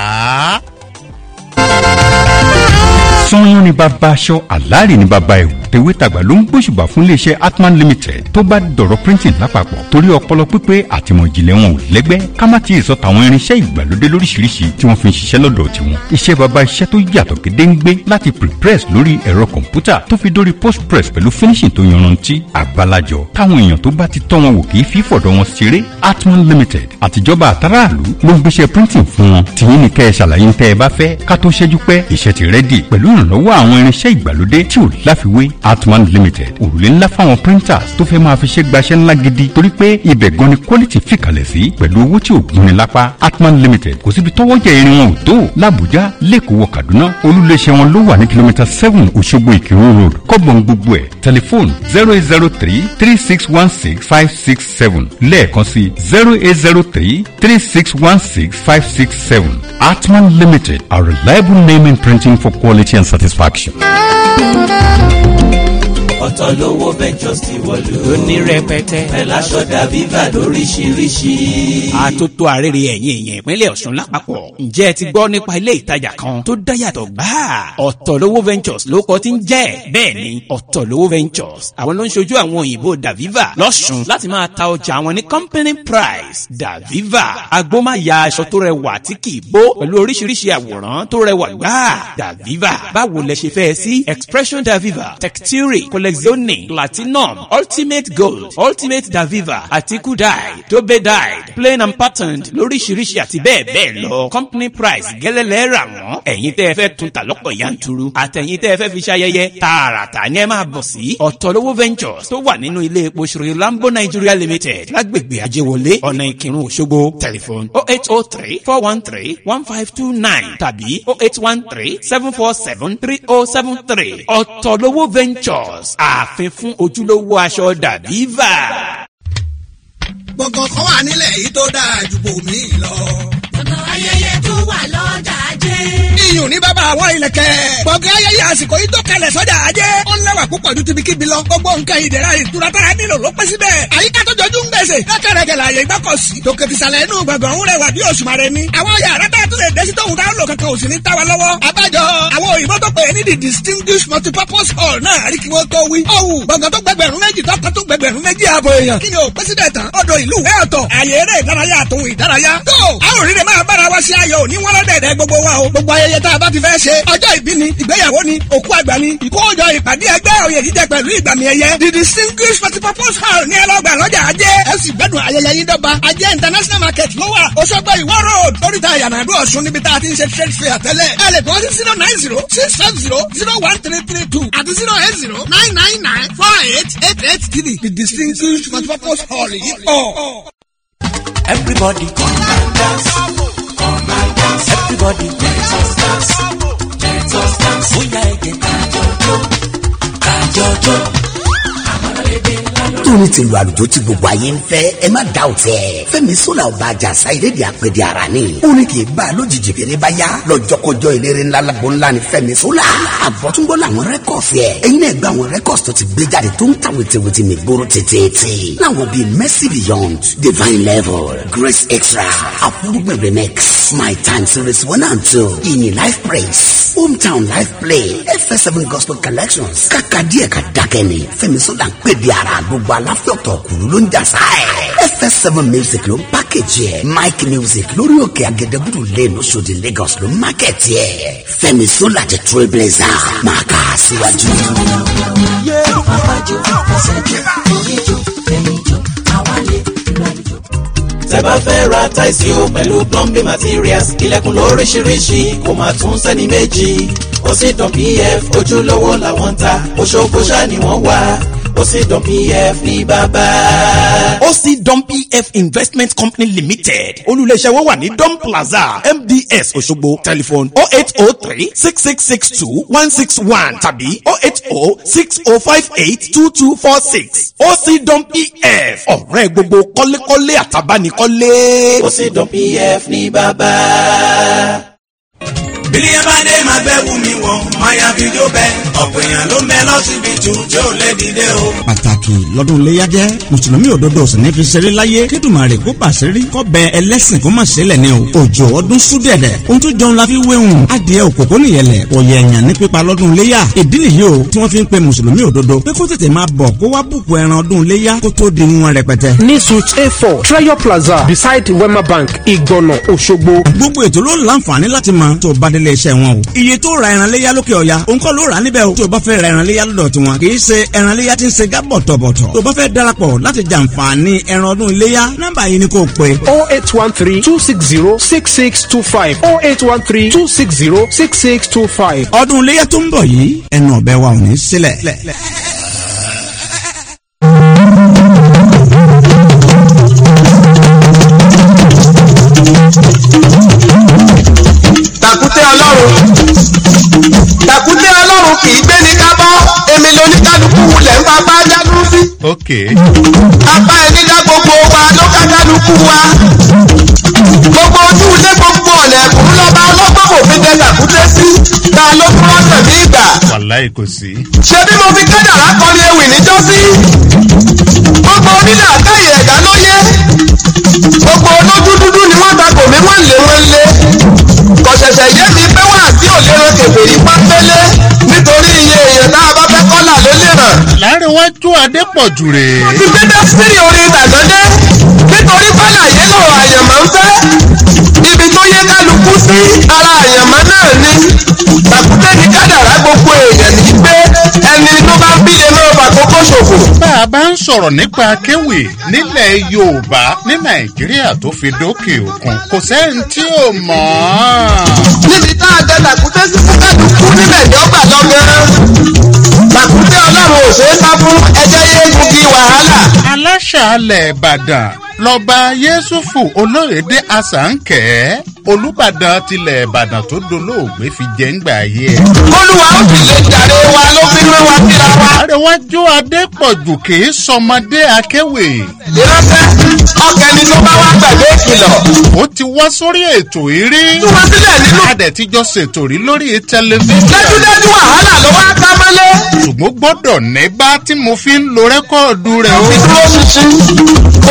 sanyọ́n ni bàbá aṣọ àlárì ni bàbá ẹ̀wù tèwé tàgbà ló ń gbóṣùbà fún iléeṣẹ́ atman limited tó bá dọ̀rọ̀ printing lápapọ̀ torí ọpọlọ pípé àtìmọ̀ ìjìnlẹ̀ wọn ò lẹ́gbẹ́ ká má ti sọ tàwọn irinṣẹ́ ìgbàlódé lóríṣiríṣi tí wọ́n fi ń ṣiṣẹ́ lọ́dọ̀ tiwọn iṣẹ́ bàbá iṣẹ́ tó yàtọ̀ gédéǹgbé láti prepress lórí ẹ̀rọ kọ̀ǹpútà tó fi dórí postpress pẹ̀lú finishing tó yanrantí àgbàlajọ táwọn èèyàn tó bá ti tọ́ wọn wò kì í fi fọ̀dọ̀ wọn ṣeré atman limited àtijọba àtàràlú ló ń gbéṣẹ́ printing fún wọn tìyín ní kẹ́ ẹ ṣàlàyé tẹ́ ẹ bá fẹ́ ká tó ṣẹ́jú pẹ́ iṣẹ́ ti rẹ́dì pẹ̀lú ìrànlọ́wọ́ àwọn irinṣẹ́ ìgbàlódé tí ò láfiwé atman limited òrùlé ńlá fáwọn printers tó fẹ́ máa fi ṣe gbaṣẹ́ ńlá gidi torí pé ibẹ̀ gan ni quality fìkàlẹ̀ sí pẹ̀lú owó tí ò gúnni lápá atman limited kò síbi tọ́wọ́ jẹ irin wọn ò tó làbújá lẹ́kọ̀ọ́ wọ kaduna olúléeṣẹ́ wọn ló wà ní kìlómítà seven òṣogbo ìkírun road kọ́bọ̀n gbogbo ẹ̀ tẹlifóònù zero eight zero three three six one six five six seven lẹ́ẹ̀kan sí zero eight zero three three six one six five six seven atman limited a reliable name in printing for quality and satisfaction. ọ̀tọ̀ lówó ventures ti wọ̀lú. ó ní rẹpẹtẹ. pẹ̀lú aṣọ dàbíva lóríṣiríṣi. àtótó àrèrè ẹ̀yìn èèyàn ìpínlẹ̀ ọ̀ṣun lápapọ̀. ǹjẹ́ ẹ ti gbọ́ nípa ilé ìtajà kan tó dáyàtọ̀ gbáà. ọ̀tọ̀ lówó ventures ló kọ́ ti ń jẹ́. bẹ́ẹ̀ ni ọ̀tọ̀ lówó ventures àwọn ló ń ṣojú àwọn òyìnbó dàbíva lọ́ṣun láti máa ta ọjà àwọn ní company price. dàbíva agbómáya aṣọ tó rẹwà tí kì í bó pẹ̀lú oríṣiríṣi àwòrán tó rẹwà gbáà. dàbíva báwo lẹ ṣe fẹ́ sí expression dàbíva texture Collezione, Platinum, Ultimate Gold, Ultimate Daviva, àti Kudai, Tobe Dyed, Plain and Patterned, lóríṣiríṣi àti bẹ́ẹ̀ bẹ́ẹ̀ lọ. Company price gẹ́lẹ́lẹ́ rà wọ́n. Ẹ̀yin tẹ́ ẹ fẹ́ tún ta lọ́pọ̀ yanturu. Àtẹ̀yin tẹ́ ẹ fẹ́ fi ṣayẹyẹ. Tààràtà ni ẹ máa bọ̀ sí. Ọ̀tọ̀lówó Ventures tó wà nínú ilé epo Sri Lambo Nigeria Limited lágbègbè Ajéwọlé ọ̀nà Ìkírun Òṣogbo. Telephone oh eight oh three four one three one five two nine tàbí oh eight one three seven four seven three oh seven three. Ọ̀tọ̀lówó Ventures ààfin fún ojúlówó aṣọ dàbíva. gbọ̀ngàn kan wà nílẹ̀ yìí tó dáa ju bòmí lọ. gbọ̀ngàn ayẹyẹ tó wà lọ́jà ajé. iyùn ní bàbá àwọn ìlẹ̀kẹ̀. gbọ̀ngàn ayẹyẹ àsìkò yìí tó kalẹ̀ sọ́jà ajé. ó ń lẹ́wà púpọ̀ ju tibikíbi lọ. gbogbo nǹkan ìdẹ̀ra ìtura tára nílò ló pẹ́ síbẹ̀. àyíká tó jọjú ń gbèsè. lọ́kẹ̀rẹ̀kẹ̀ láàyè ìgbọ́kọ̀sí. tòkè tìsàlẹ̀ inú gbọ̀ngàn ń rẹwà bí òṣùmàrè ni. àwọn yàrá tá tún lè dé sí tóun dáhùn lò kankan ò sì ní tá wa lọ́wọ́. abájọ àwọn òyìnbó tó pè é ní the distinguished multipurpose hall náà rí kí wọ́n tó wí. ọ̀hún gbọ̀ngàn tó gbẹgbẹ̀rún méjì tọ́ka tó gbẹgbẹ̀rún méjì ààbọ̀ èèyàn. kí ni o pẹ́sidẹ̀ tán ọ̀dọ̀ ìlú ìwé ọ̀tọ̀ àyè eré ìdárayá àtòhun ìdárayá. tó àwọn òrìrì máa bára wa ṣe ayọ̀ ní wọ́n lọ́dẹ̀ẹ̀dẹ̀ gbogbo wa o. gbogbo ayẹyẹ tá a bá ti fẹ́ ṣe ọjọ́ ìbí ni ìgbéyàwó ni òkú àgbà ni ìkójọ ìpàdé ẹgbẹ́ òye jíjẹ pẹ̀lú ìgbàmì ẹ̀yẹ. the distinguished multipurpose hall ní ẹlọ́gbà lọ́jà ajé ẹ sì gbẹ́dùn ayẹyẹ yín dọ́gba ajé international market ló wà Òṣogbo ìwọ road oríta àyànàdú ọ̀ṣun níbi tá a ti ń ṣe trade fair tẹ́lẹ̀. ẹ lè kọ́ sí zero nine zero six five zero zero one three three two àti zero eight zero nine nine nine four eight eight eight three. the distinguished multipurpose hall yìí ọ̀. Everybody come and dance, come and dance. Everybody let us dance, let us dance. Oya ege kajojo, kajojo. tóní ti lu àlùjọ tí gbogbo ayé ń fẹ́ ẹ má dá o tẹ Fẹ́mi Sola ọba àjàsá ìrédìí àpèdè ara ni orin kì í bá a lójijì fèrè bá yá lọ́jọ́kọjọ́ eléré ńlá lágbo ńlá ni Fẹ́mi Sola àbọ̀túnbọ̀ làwọn rẹ́kọ̀sì ẹ̀ ẹ̀yin náà gba àwọn rẹ́kọ̀sì tó ti gbé jáde tó ń ta wìtìwìtì mi gbóró tètè láwọn bíi Mercy Beyond, Divine Level, Grace Extra, Afurugbe Remix, My Time Series one and two, Ìyìn Life Praise, Hometown Life Play, F S seven Gospel Collections, kàkà díẹ̀ ká dákẹ́ ni Fẹ́mi Sola ń pè bí ara gbogbo aláfẹ́ ọ̀tọ̀ kùlú ló ń jà sáà. F S seven Music ló ń pákéjì ẹ̀, Mike Music lórí òkè Agẹdẹbùdù lane Oṣòdì Lagos ló ń mákẹ́tì ẹ̀. Fẹ́mi Sola the trailblazer máa kà á síwájú. tẹ́ bá fẹ́ ra táìsì o pẹ̀lú plumbing materials ilẹ̀kùn lóríṣiríṣi kò máa tún sẹ́ni méjì ó sì dán P F ojúlówó làwọn ń ta Òṣogbo ṣáà ni wọ́n wà ó sì dán P F ní bàbá. ó sì dán P F investment company limited olùléṣẹ́ wọn wà ní Dom Plaza M D S Òṣogbo telephone oh eight oh three six six six two one six one tàbí oh eight oh six oh five eight two two four six ó sì dán P F ọ̀rẹ́ gbogbo kọ́lékọ́lé àtàbánikọ́lé. ó sì dán P F ní bàbá. bílíọ̀nù bá dé máa bẹ́ wù mí wọ̀ máa ya fídíò bẹ́ẹ̀ ọ̀pọ̀ èèyàn ló ń bẹ lọ́sibítù tí ò lè dìde o. pàtàkì lọ́dún iléyá jẹ́ mùsùlùmí òdodo sì ní fi ṣeré láyé kédùmarè kó pàṣẹ rí kọ́ bẹ ẹlẹ́sìn kó má ṣẹlẹ̀ ní o òjò ọdún súdẹ̀dẹ̀ ohun tó jọun la fi wéhùn adìẹ òkòkò nìyẹlẹ̀ òye ẹ̀yàn ní pípa lọ́dún iléyá ìdí nìyí o tí wọ́n fi ń pe mùsùlùmí òdodo pé kó tètè máa bọ̀ kó wá bùkù ẹran ọdún iléyá kó tó di wọn rẹpẹtẹ. ní suite a four Treasure Plaza beside Wema Bank Ìgbọ̀nà Òṣogbo. gbogbo ètò ló ń láǹfààní láti mọ tó bá délé iṣẹ́ wọn o iye tó ra ẹran léyà lókè ọ̀yà òǹkọ́ ló rà níbẹ̀ o tó bá fẹ́ ra ẹran léyà lọ́dọ̀ tiwọn kì í ṣe ẹran léyà tí ń ṣe gábọ̀tọ̀bọ̀tọ̀ tó bá fẹ́ darapọ̀ láti jàǹfààní ẹran ọdún iléyà nọ́mbà yìí ni kò pé. oh eight one three two six zero six six two five oh eight one three two six zero six six two five. ọdún iléyà tó ń bọ̀ yìí ẹnu ọ̀bẹ wa ò ní sílẹ̀. tàkúté ọlọ́run tàkúté ọlọ́run kì í gbé ní kábọ́ èmi lóníkálukú lẹ̀ ń bá bá dánú sí. ok. apá ẹni dá gbogbo wa ló ká kálukú wa gbogbo ojú ilé gbogbo ọ̀nà ẹ̀kún lọ́ba ọlọ́gbọ́n kò fi jẹ tàkúté sí ta ló tún wọ́n tẹ̀ ní ìgbà. wàláì kò sí. ṣé bí mo fi kádàrá kọrí ewì níjọ́sí gbogbo onílé àtẹ̀yẹ ẹ̀dá ló yé gbogbo olójú dúdú ni wọ́n ta kò mí wọ́n lé wọ́n lé kò ṣẹ̀ṣẹ̀ yé mi pé wà sí òlérò kèfèrí pọ́npélé nítorí iye èèyàn tá a bá fẹ́ kọ́là ló lè ràn. láríwájú adépọ̀jù rèé. mo ti gbé dẹ́sítírì orin ìtàgọ́dé nítorí fàlàyé lọ́rọ̀ àyànmọ́ ń fẹ́ ibi tó yẹ kálukú sí ara àyànmọ́ náà ni tàkúté ní kádàrá gbogbo èèyàn ní pé ẹni tó bá ń bílẹ̀ náà fàkókò ṣòfò. bá a bá ń sọ̀rọ̀ nípa kéwì nílẹ̀ yorùbá ní nàìjíríà tó fi dókè òkun kò sẹ́ni tí ò mọ̀ ọ́. níbi tá a jẹ tàkúté sí fún kálukú nílẹ̀ ní ọgbà lọ́gẹ́rẹ́ tàkúté ọlọ́run ò ṣeé sá fún ẹjẹ́ yéégún kí wàhálà. aláṣàálẹ̀ ìbàdàn lọ́ba yẹ́sùfù olóyèdè àsànkẹ́ olùbàdàn tilẹ̀ ìbàdàn tó dolóògbé fi jẹ́ ńgbà ayé ẹ̀. olúwa ó sì lè jàre wa ló fi rán wa síra wa. àrẹwájú adépọ̀jù kì í sọmọdé akéwì. ìránṣẹ́ ọkẹ́ni tó bá wá gbàgbé ìkìlọ̀. ó ti wá sórí ètò ìrí. tí wọ́n sílẹ̀ nínú. adẹ̀tíjọ́ ṣètò rí lórí tẹlifíṣàn. dájúdájú wàhálà ló wá ká mọ́lé. ṣùgbọ́n gbọ́dọ̀ ní bá tí mo fi ń lo rẹ́kọ̀dù rẹ̀ o. ìdúró ṣinṣin kò ní wo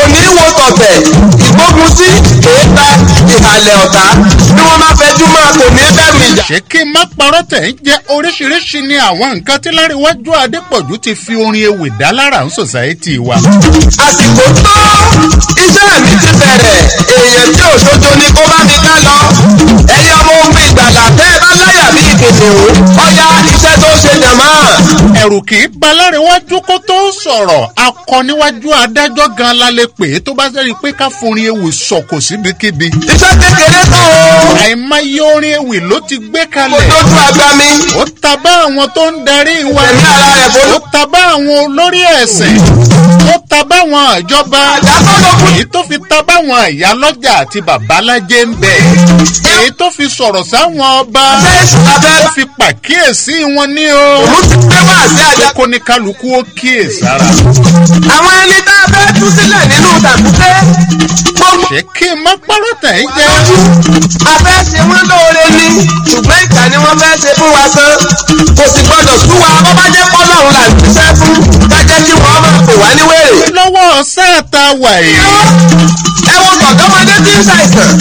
sọ̀tẹ̀ ìgbógunsí èéta ìhàlẹ̀ ọ̀tá bí wọ́n máa fẹjú máa kò ní bẹ̀rù ìjà. ṣé kí n má parọ́ tẹ̀ ń jẹ́ oríṣiríṣi ni àwọn nǹkan tí Láríwájú Adépọ̀jù ti fi orin ewì dá lára ń sòsáìtì wa. àsìkò tó iṣẹ́ mi ti bẹ̀rẹ̀ èèyàn tí òṣojo ni kó bá mi ká lọ ẹ̀yin ọmọ ogun ìgbàlà tẹ́ ẹ bá láyà bí kìnìún ọ̀yá iṣẹ́ tó ṣe jàmá. ẹ̀rù kì í ba Láríwájú kó tó sọ̀rọ̀ akọ níwájú adájọ́ gan la lè pè é tó bá sẹ́ni pé ká forin ewì sọ̀kò síbikíbi. iṣẹ́ kékeré tó o. àìmáyé orin ewì ló ti gbé kalẹ̀. mo tójú àgbà mi. ó ta bá àwọn tó ń darí wa. ẹ̀mí ara rẹ̀ bolo. ó ta bá àwọn olórí ẹ̀sìn. ó ta bá àwọn ìjọba. èyí tó fi ta bá àwọn ìyálọ́jà àti babalájẹ́ ń bẹ̀. èyí tó fi sọ̀rọ̀ sáwọn ọba. ó fi pàkíyèsí wọn ní o. òun ti gbé wá sí àjà. kó ní kálukú ó kíyèsára. àwọn ẹni tá a fẹ́ tú sílẹ̀ nínú tàkúté. ṣé kí n má pọ́rọ̀ tẹ̀ ń jẹ́. a fẹ́ ṣe wọ́n lóore ni ṣùgbọ́n ìkà ni wọ́n fẹ́ ṣe fún wa tán. kò sì gbọ́dọ̀ sú wa bó bá jẹ́ pọ́lọ́run là ń ṣiṣẹ́ fún. kájẹ́ kí wọ́n máa pè wá ní wèrè. lọ́wọ́ sáàtà wà yìí. ẹ wo tọ̀dọ́mọdé tí ń ṣàìsàn.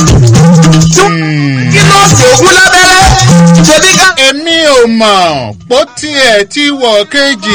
kí nọ́ọ̀sì ògún lábẹ́rẹ́ ṣebí ká. èmi ò mọ̀ bó tiẹ̀ ti wọ̀ kejì.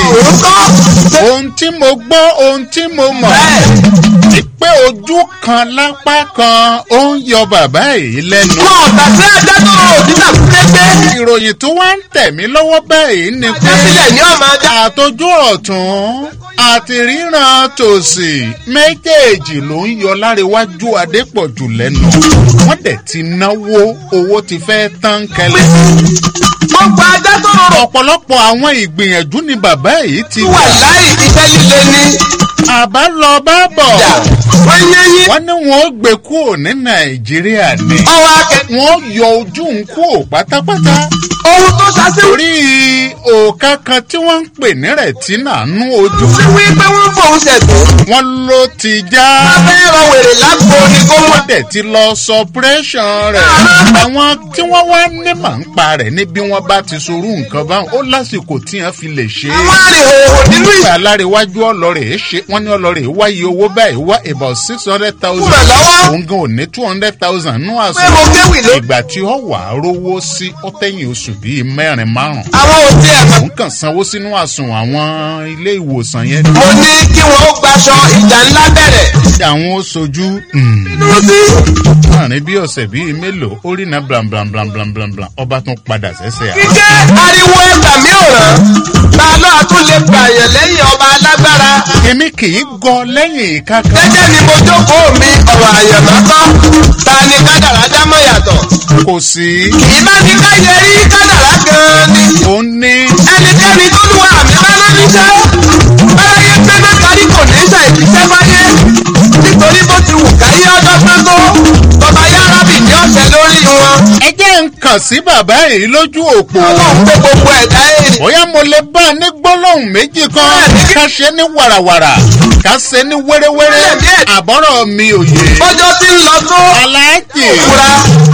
ohun tí mo gbọ́ ohun tí mo mọ̀. ti pé ojú kan lápá kan ó ń yọ bàbá yìí lẹ́nu. wọn ò tà sí ajá tó rò ní tàkútẹ́gbẹ́. ìròyìn tó wá ń tẹ̀ mí lọ́wọ́ báyìí ni pé sílẹ̀ ní ọmọ ajá. àtọjú ọ̀tún àti ríran tòsì méjèèjì ló ń yọ Láríwájú Adépọ̀jù lẹ́nu. wọ́n dẹ̀ ti náwó owó ti fẹ́ tán kẹlẹ́. gbogbo ajá tó rò. ọ̀pọ̀lọpọ̀ àwọn ìgbìyànjú ni bàbá yìí ti wà láì iṣẹ́ líle ni. àbá lọ bá bọ̀. wọ́n yé yín. wọ́n ní wọ́n ó gbé kúrò ní Nàìjíríà ni. ọwọ́ akẹ́. wọ́n yọ ojú ń kúrò pátápátá. ohun tó ṣàṣe. torí òòkà kan tí wọ́n ń pè ní rẹ̀tínà nú ojú. ṣé wí pé wọ́n fòun ṣẹ̀tọ́. wọ́n ló ti já. abẹ́rẹ́ wèrè lágbo ni kó wọ́n. wọ́n dẹ̀ ti lọ sọpírẹ́ṣàn rẹ̀. àwọn tí wọ́n wá ní màá ń pa rẹ̀ ní bí wọ́n bá ti sorú nǹkan báwọn ó lásìkò tí wọ́n fi lè ṣe é. àwọn àrèhò nínú ìgbà. Láríwájú ọlọ́rẹ̀ ṣe wọ́n ní ọlọ́rẹ̀ wáyé owó báyìí wá about six hundred thousand. òun gan ò ní two hundred thousand nú àsùn. pé mo kéwì ló. ìgbà tí ó wà á rówó sí ó tẹ̀yìn oṣù bíi mẹ́rin márùn-ún. àwọn ò tí ẹ̀ mọ̀. òun kàn sanwó sínú àsùn àwọn ilé ìwòsàn yẹn. mo ní kí wọ́n ó gbaṣọ ìjà ńlá bẹ̀rẹ̀. àwọn ó sojú. láàrin bí ọ̀sẹ̀ bíi mélòó ó rí iná blamblamblamblamblamblam ọba tún padà sẹ́sẹ̀ àwọn. kíkẹ́ ariwo ẹgbà mi ò rán. ta ló àtún lè pààyàn lẹ́yìn ọba alágbára. èmi kì í gọ lẹ́yìn ìkákan. jẹ́jẹ́ ni mo jókòó mi ọ̀rọ̀ àyànmọ́ kọ́. ta ni kádàrá dámọ̀ yàtọ̀. kò sí. ìbá ní ká yẹ rí kádàrá gan-an ni. ó ní. ẹnikẹ́ni tó lù wá àmì bá ló níṣẹ́. báyé pé mẹ́tàrí kò ní ṣe ìṣiṣẹ́ fáyé. nítorí bó ti wù káyé ọjọ́ pẹ́ tó. bàbá yárábì ní ọ̀sẹ̀ lórí wọn. ẹ jẹ́ ń kàn sí bàbá yìí lójú òpó. ọlọ́run pé gbogbo ẹ̀dá èrè. bóyá mo lè bá a ní gbólóhùn méjì kan. ká ṣe ní wàràwàrà ká ṣe ní wéréwéré. àbọ̀rọ̀ mi ò yé. bọ́jọ́ tí ń lọ tó. aláàjì fura.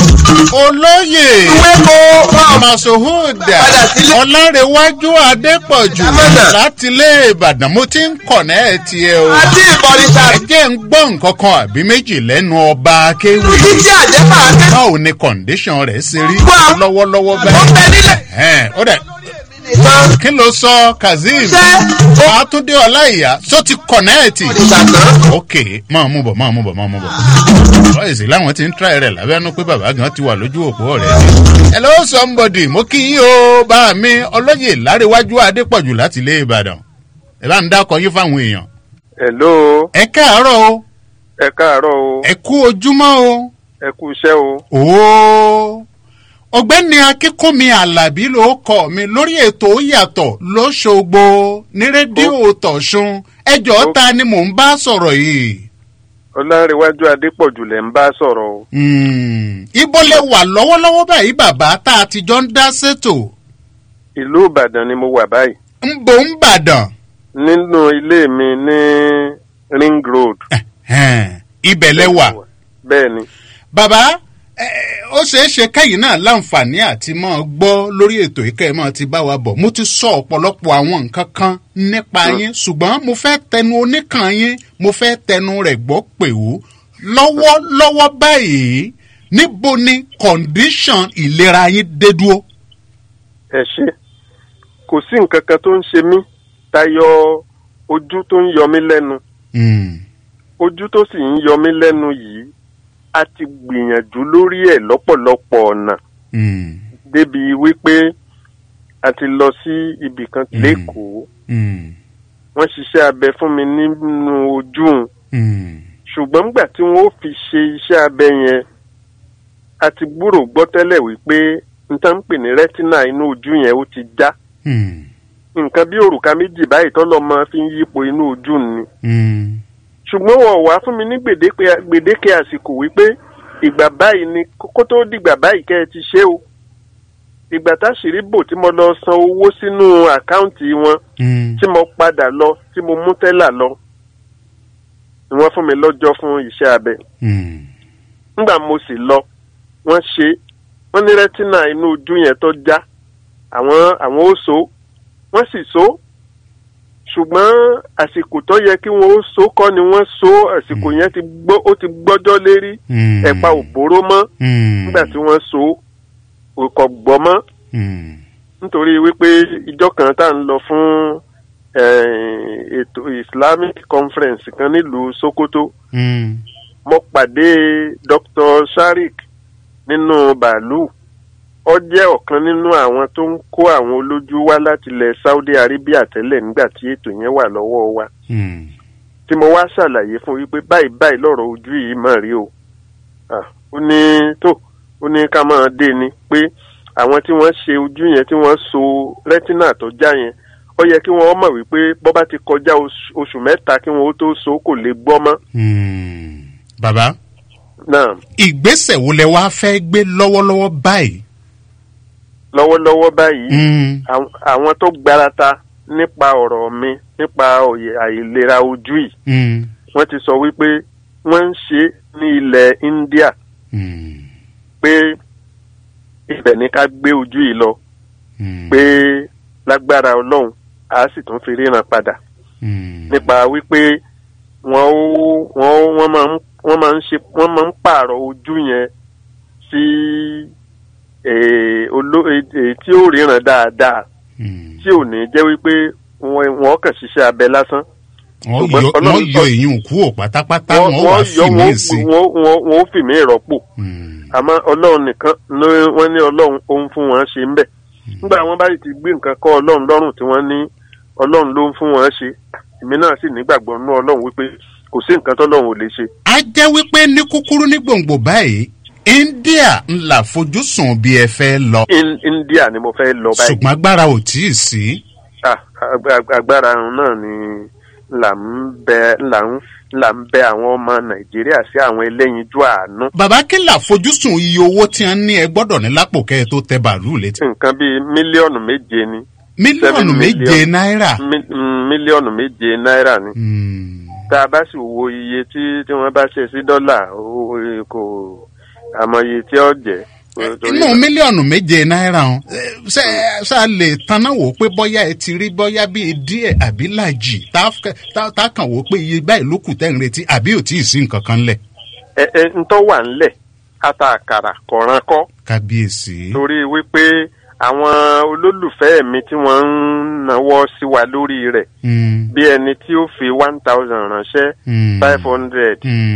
olóyè wéko wọn. masohuda Ọlárewájú Adépọ̀jù láti ilé Ìbàdàn mo ti ń kọ̀nà ẹ̀ tiẹ̀ o. àti ìbọ̀rìṣà. ẹ jẹ́ ń gbọ́ nǹkan kan àbí méjì lẹ́nu ọba akéwì. títí àjẹpà aké. báwo ni kọ̀ǹdíṣàn rẹ̀ ṣe rí Wá. lọ́wọ́lọ́wọ́ ó bẹ nílẹ̀. bẹ́ẹ̀. ó dẹ̀ nìkan. kí ló sọ Kazeem ṣé ó Àtúndé Ọláìyá tó ti kọ̀nẹ́ẹ̀tì. ìṣàtàn. ok máa mú bọ̀ máa mú bọ̀ máa mú bọ̀. bọ́ìsì láwọn ti ń tíráì rẹ̀ lábẹ́nú pé bàbá gan ti wà lójú òpó ọ̀rẹ́ mi. hello somebody mo kí yín o bá mi Olóyè Láríwájú Adépọ̀jù láti ilé Ìbàdàn. ẹ bá ń dákọ yín fáwọn èèyàn. hello. ẹ káàárọ̀ o. ẹ káàárọ̀ o. ẹ kú ojúmọ́ o. ẹ kú iṣẹ́ o. ooo ọ̀gbẹ́ni Akínkúnmi Àlàbí ló kọ mi lórí ètò Yàtọ̀ l'Óṣogbo ní rédíò Tọ̀ṣun ẹjọ́ ta ni mò ń bá sọ̀rọ̀ yìí. Ọlárewájú Adépọ̀jù lẹ̀ ń bá sọ̀rọ̀ o. ibo lẹ wà lọ́wọ́lọ́wọ́ báyìí bàbá tá a ti jọ ń dá ṣètò. ìlú Ìbàdàn ni mo wà báyìí. ń bò ń bàdàn. nínú ilé mi ní Ring Road. ibẹ̀ lẹ wà. bẹ́ẹ̀ ni. bàbá ó ṣeé ṣe kẹ́yìn náà láǹfààní àti máa gbọ́ lórí ètò ìkẹ́ ẹ̀ máa ti bá wa bọ̀ mo ti sọ ọ̀pọ̀lọpọ̀ àwọn nǹkan kan nípa yín ṣùgbọ́n mo fẹ́ tẹnu oníkan yín mo fẹ́ tẹnu rẹ̀ gbọ́ pé ó lọ́wọ́lọ́wọ́ báyìí níbo ni condition ìlera yín dé dúró. ẹ ṣe kò sí nǹkan kan tó ń ṣe mí tayọ ojú tó ń yọ mí lẹ́nu ojú tó sì ń yọ mí lẹ́nu yìí a ti gbìyànjú lórí ẹ̀ lọ́pọ̀lọpọ̀ ọ̀nà débi wípé a ti lọ sí ibì kan lẹ́kọ̀ọ́ wọ́n ṣiṣẹ́ abẹ fún mi nínú ojú ṣùgbọ́n nígbà tí wọ́n ó fi ṣe iṣẹ́ abẹ yẹn a ti gbúrò gbọ́ tẹ́lẹ̀ wípé n tá ń pè ní retina inú ojú yẹn ó ti já nǹkan bí òrùka méjì báyìí tọ́lọ́mọ fi ń yípo inú ojú ni ṣùgbọ́n wọ́n wá fún mi ní gbèdéke àsìkò wípé ìgbà báyìí ni kókó tó dìgbà báyìí kẹ́ ẹ ti ṣe o ìgbà táṣìírí bò tí mo lọ san owó sínú àkáǹtì wọn tí mo padà lọ tí mo mú tẹ́là lọ ni wọ́n fún mi lọ́jọ́ fún iṣẹ́ abẹ nígbà mo sì lọ wọ́n ṣe wọ́n ní rẹ́tínà inú ojú yẹn tó já àwọn àwọn ó so wọ́n sì so ṣùgbọ́n àsìkò tó yẹ kí wọ́n ó so kọ́ ni wọ́n so àsìkò yẹn ti gbọ́ ó ti gbọ́jọ́ lérí ẹ̀pà òbóró mọ́ nígbà tí wọ́n so kò gbọ́ mọ́ nítorí wípé ìjọ kan tá à ń lọ fún ètò Islamic conference kan nílùú Sokoto mo pàdé Doctor Sharik nínú bàálù ó jẹ́ ọ̀kan nínú àwọn tó ń kó àwọn olójú wá láti ilẹ̀ Saudi Arabia tẹ́lẹ̀ nígbà tí ètò yẹn wà lọ́wọ́ wa tí mo wá ṣàlàyé fún wípé báyìí báyìí lọ́rọ̀ ojú yìí mà rí o ó ní tó ó ní ká máa dé ni pé àwọn tí wọ́n ṣe ojú yẹn tí wọ́n so retina tó já yẹn ó yẹ kí wọ́n mọ̀ wípé bọ́ bá ti kọjá oṣù mẹ́ta kí wọ́n ó tó so kò lè gbọ́ mọ́. bàbá náà ìgbésẹ̀ wo lẹ wá fẹ́ gbé lọ́wọ́lọ́wọ́ báyìí. lọ́wọ́lọ́wọ́ báyìí àwọn tó gbarata nípa ọ̀rọ̀ mi nípa àìlera ojú yìí wọ́n ti sọ wípé wọ́n ń ṣe ní ilẹ̀ India pé ibẹ̀ ni ká gbé ojú yìí lọ pé lágbára Ọlọ́run a sì tún fi ríran padà nípa wípé wọ́n wọ́n wọ́n máa ń wọ́n máa ń ṣe wọ́n máa ń pààrọ̀ ojú yẹn sí èyí tí ó ríran dáadáa tí ò ní jẹ́ wípé wọ́n kàn ṣiṣẹ́ abẹ lásán. wọ́n yọ ìyún kú ò pátápátá wọ́n wá fi mí sí. wọ́n ó fi mí rọ́pò àmọ́ Ọlọ́run nìkan wọ́n ní Ọlọ́run òun fún wọn ṣe ń bẹ̀. nígbà wọ́n bá ti gbé nǹkan kọ́ Ọlọ́run lọ́rùn tí wọ́n ní Ọlọ́run ló ń fún wọn ṣe èmi náà sì nígbàgbọ́ nínú Ọlọ́run wípé kò sí nǹkan tọ́lọ́run ò lè ṣe. a jẹ́ wípé ní kúkúrú ní gbòǹgbò báyìí India ńlá fojúsùn bí ẹ fẹ́ lọ. India ni mo fẹ́ lọ báyìí. ṣùgbọ́n agbára ò tí ì sí. agbára náà ni là ń bẹ là ń là ń bẹ àwọn ọmọ Nàìjíríà sí àwọn ẹlẹ́yinjú àánú. bàbá kí là fojúsùn iye owó tí wọ́n ní ẹ gbọ́dọ̀ ní lápò kẹ́ ẹ tó tẹ bàálù létí. nǹkan bíi mílíọ̀nù méje ni. mílíọ̀nù méje náírà. mílíọ̀nù méje náírà ni. tá a bá sì wo iye tí tí wọ́n bá ṣe sí dọ́là kò àmọ́ iye tí ó jẹ́. inú mílíọ̀nù méje náírà hàn ṣe ṣá lè tanná wò pé bóyá ẹ ti rí bóyá bíi díẹ̀ àbí làjì tá a kàn wò pé iye báyìí ló kù tẹ́ ń retí àbí ò tí ì sí nǹkan kan lẹ̀. ẹ ẹ ń tọ́ wà ńlẹ̀ ata àkàrà kọ̀ọ̀ràn kọ́. kábíyèsí. torí wípé àwọn olólùfẹ́ mi tí wọ́n ń nawọ́ sí wa lórí rẹ̀ bí ẹni tí ó fi one thousand ránṣẹ́ five hundred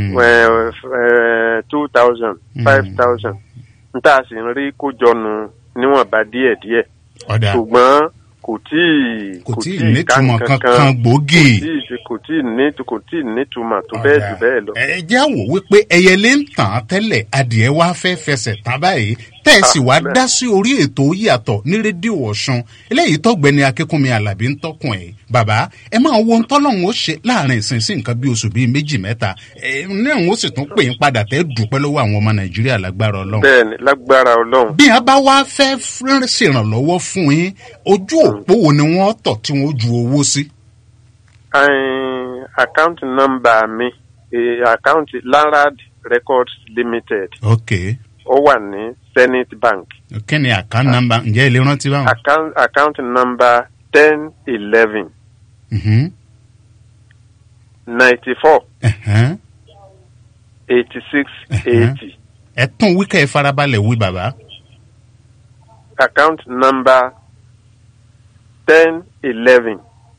two thousand five thousand n tá a sì ń rí kójọnu níwọ̀nba díẹ̀díẹ̀ ṣùgbọ́n kò tí ì kò tí ì nítumọ̀ kankan gbòógì kò tí ì ní kò tí ì nítumọ̀ tó bẹ́ẹ̀ jù bẹ́ẹ̀ lọ. ẹ jẹ́ àwò wípé ẹyẹlé ń tàn án tẹ́lẹ̀ adìẹ wá fẹ́ fẹsẹ̀ tán báyìí tẹ́ẹ̀sì wá dá sí orí ètò yàtọ̀ ní rédíò Ọ̀ṣun eléyìí tọ́gbẹ́ni Akínkúnmi Àlàbí ń tọkùn ẹ̀ bàbá ẹ máa wo ntọ́lọ́hún ó ṣe láàrin ìsìn sí nǹkan bí oṣù bíi méjì mẹ́ta ẹ náà ó sì tún pè ń padà tẹ́ dùpẹ́ lọ́wọ́ àwọn ọmọ Nàìjíríà lágbára Ọlọ́run. bẹ́ẹ̀ni lágbára Ọlọ́run. bí a bá wá fẹ́ ṣèrànlọ́wọ́ fún yín ojú òpó wo ni wọ́n tọ̀ tí wọ́n ju owó sí. àkáǹtì nọ́mbà mi àkáǹtì Landlord Records Limited. okay. ó wà ní Zenith Bank. kí ni account number ǹjẹ́ ilé rántí báwọn. account account number ten eleven ninety four eighty six eighty. ẹ tún wíkẹ́ ẹ farabalẹ̀ wí bàbá. account number ten eleven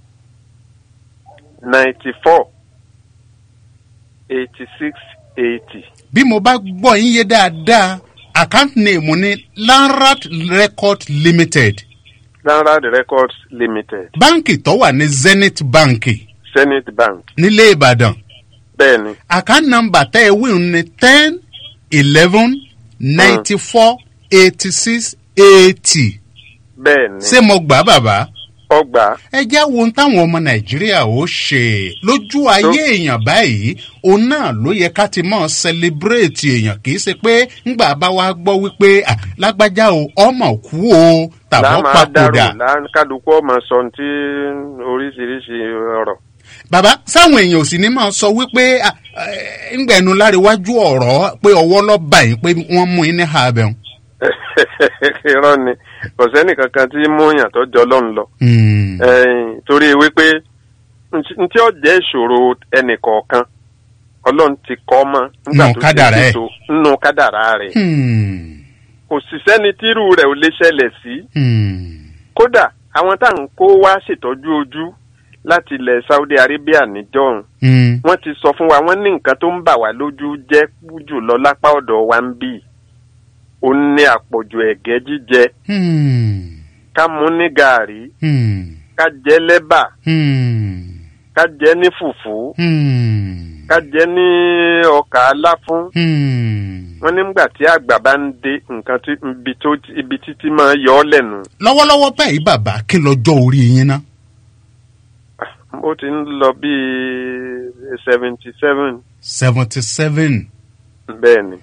ninety four eighty six eighty. bí mo bá gbọ́ yín yé dáadáa account name ni Lanrad Record Limited. Lanrad Records Limited. báǹkì tó wà ní Zenith Bank. Zenith Bank. nílé Ìbàdàn. bẹ́ẹ̀ni. account number tẹ́ ẹ wí ní ten eleven ninety four eighty six eighty. bẹ́ẹ̀ni. ṣé mo gbà bàbá. ọgbà. ẹ jẹ́ wo ohun táwọn ọmọ Nàìjíríà ó ṣe lójú ayé èèyàn báyìí òun náà ló yẹ ká ti mọ̀ celebrate èèyàn kì í ṣe pé ńgbà bá wa gbọ́ wípé lágbájá o ọmọ kú o tàbọ̀ papòdà. kálukú ọmọ sọ ti oríṣiríṣi ọ̀rọ̀. bàbá sáwọn èèyàn ò sì ní máa sọ wípé ńgbẹ̀nu láríwájú ọ̀rọ̀ pé ọwọ́ lọ́ọ́ bá yín pé wọ́n mú yín ní ààbẹ̀hùn. irọ́ ni kò sẹ́ni kankan tí múyàn tó jọ lọ́n lọ. torí wípé ntí ó jẹ́ ìṣòro ẹnì kọ̀ọ̀kan ọlọ́run ti kọ́ mọ́ nígbà tó ti ṣètò nínú kádàrá rẹ̀. kò sì sẹ́ni tírú rẹ̀ ò lè ṣẹlẹ̀ sí. kódà àwọn tá à ń kó wá ṣètọ́jú ojú láti ilẹ̀ Saudi Arabia níjọ́un wọ́n ti sọ fún wa wọ́n ní nǹkan tó ń bà wá lójú jẹ́ jùlọ lápá ọ̀dọ̀ wa ń bì ó ní àpọ̀jù ẹ̀gẹ́ jíjẹ ká mú ní gàárì ká jẹ lẹ́bà ká jẹ ní fùfú ká jẹ ní ọkà aláfún wọ́n nígbà tí àgbà bá ń dé nǹkan tí ibi títí máa yọ ọ́ lẹ́nu. lọ́wọ́lọ́wọ́ báyìí bàbá kí lọ́jọ́ orí yín ná. ó ti ń lọ bíi seventy seven. seventy seven. bẹ́ẹ̀ ni.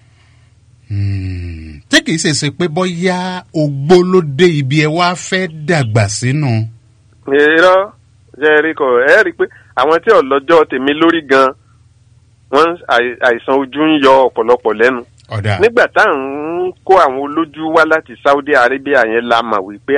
tí kìí ṣe ṣe pé bóyá ogbó ló dé ibi ẹ wá fẹ́ dàgbà sínú. irọ́ ṣe rí kọ ẹ rí i pé àwọn tí ọlọ́jọ́ tèmi lórí gan wọ́n àìsàn ojú ń yọ ọ̀pọ̀lọpọ̀ lẹ́nu. nígbà tá à ń kó àwọn olójú wá láti Saudi Arabia yẹn la mà wípé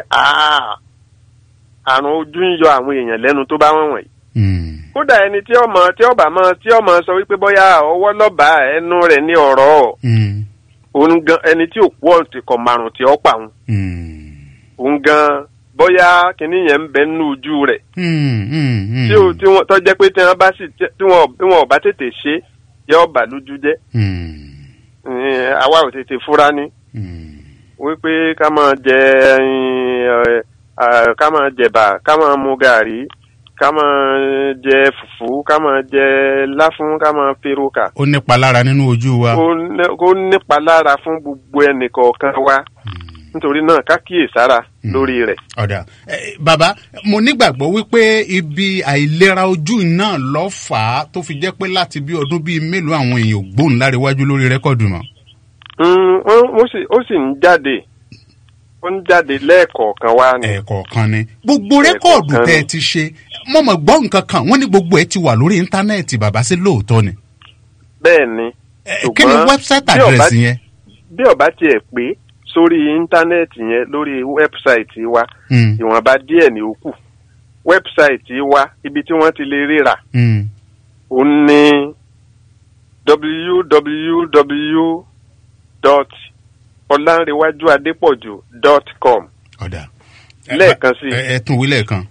àrùn ojú ń yọ àwọn èèyàn lẹ́nu tó bá wọ̀n wọ̀nyí. kódà ẹni tí ọmọ tí ọba mọ tí ọmọ sọ wípé bóyá ọwọ́ lọ́ba ẹnu rẹ̀ ní ọ̀rọ̀ òun gan ẹni tí òkú ọ̀tí kan márùn tí ó pa òun òun gan bóyá kìnní yẹn ń bẹ nínú ojú rẹ̀ tí ó tí wọ́n tó jẹ́ pé tí wọ́n bá sì tí wọ́n bí wọ́n bá tètè ṣe yóò bà lójú jẹ́ àwa ò tètè fura ní wípé ká máa jẹ ká máa jẹ̀bà ká máa mu gàrí ká máa jẹ fùfú ká máa jẹ láfún ká máa feroka. ó nípa lára nínú ojú wa. ó nípa lára fún gbogbo ẹnì kọ̀ọ̀kan wa nítorí náà ká kíyèsára lórí rẹ̀. ọ̀dà bàbá mo nígbàgbọ́ wípé ibi àìlera ojú náà ló fà á tó fi jẹ́ pé láti bí ọdún bíi mélòó àwọn èèyàn gbóhùn láríwájú lórí rẹ́kọ̀dù mọ́. ó sì ń jáde ó ń jáde lẹ́ẹ̀kọ̀ọ̀kan wá ni. ẹ̀ẹ̀kọ̀ọ̀kan ni gbogbo rẹ́kọ̀dù tẹ́ ẹ ti ṣe mo mọ̀ gbọ́ nǹkan kan wọ́n ní gbogbo ẹ ti wà lórí íńtánẹ́ẹ̀tì bàbá sí lóòótọ́ ni. bẹ́ẹ̀ ni. kí ni wẹ́bsáìtì àdírẹ́sì yẹn. bí ọba tiẹ̀ pé sórí íńtánẹ́ẹ̀tì yẹn lórí wẹ́bsáìtì wa ìwọ̀nba díẹ̀ ní ó kù wẹ́bsáìtì wa ibi tí wọ́n ti lè ríra ó ní w w w dot ọlánrewájú adépọ̀jù dot com. ọ̀dà lẹ́ẹ̀kan sí. ẹ tún wí lẹ́ẹ̀kan.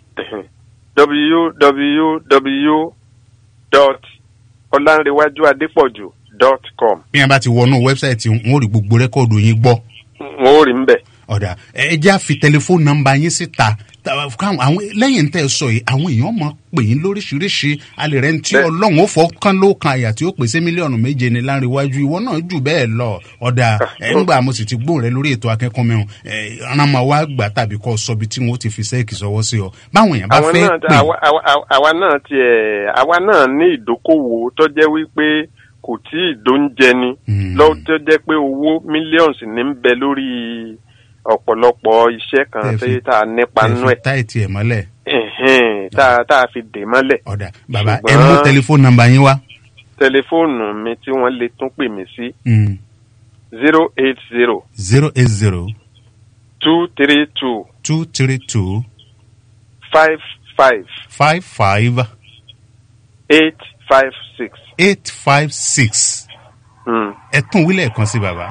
w w w dot ọlánrewájú adépọ̀jù dot com. bí wọ́n bá ti wọnú wẹ́bsáìtì wọn ò rí gbogbo rẹ́kọ̀dù yín gbọ́. wọn ò rí ń bẹ̀. ọ̀dà ẹ jẹ́ àfi tẹlifóònù nọ́mbà yín síta àwọn lẹ́yìn tẹ́ ẹ sọ yìí àwọn èèyàn mọ̀ pè yín lóríṣiríṣi alẹ́ rẹ̀ ń tí ọlọ́run ó fọ́ kán ló kan àyà tí ó pèsè mílíọ̀nù méje ní láńrewájú ìwọ náà jù bẹ́ẹ̀ lọ ọ̀dà ẹ̀ ń gbà mo sì ti gbóhùn rẹ lórí ètò akẹ́kọ̀ọ́ mẹ́rin ẹ̀ ràn máa wá gbà tàbí kọ́ sọ bí tí wọ́n ti fi sẹ́ẹ̀kì sọwọ́ sí ọ báwọn èèyàn bá fẹ́ pè. àwa náà tiẹ̀ àwa náà ní ìdókòwò tó jẹ́ wípé kò tí ì dóúnjẹ ni lọ́wọ́ tó jẹ́ pé owó mílíọ̀nù ní ń bẹ lórí ọ̀pọ̀lọpọ̀ iṣẹ́ kan tí tá a nípa nú ẹ̀. tá ẹ̀ tiẹ̀ mọ́lẹ̀. tá a fi dè mọ́lẹ̀. ọ̀dà bàbá ẹ mú tẹlifóònù nọ́mbà yín wá. tẹlifóònù mi tí wọ́n lè tún pè mí sí zero eight zero. zero eight zero. two three two. two three two. five five. five five. eight five six. eight five six. ẹ tún wílẹ̀ kan sí bàbá.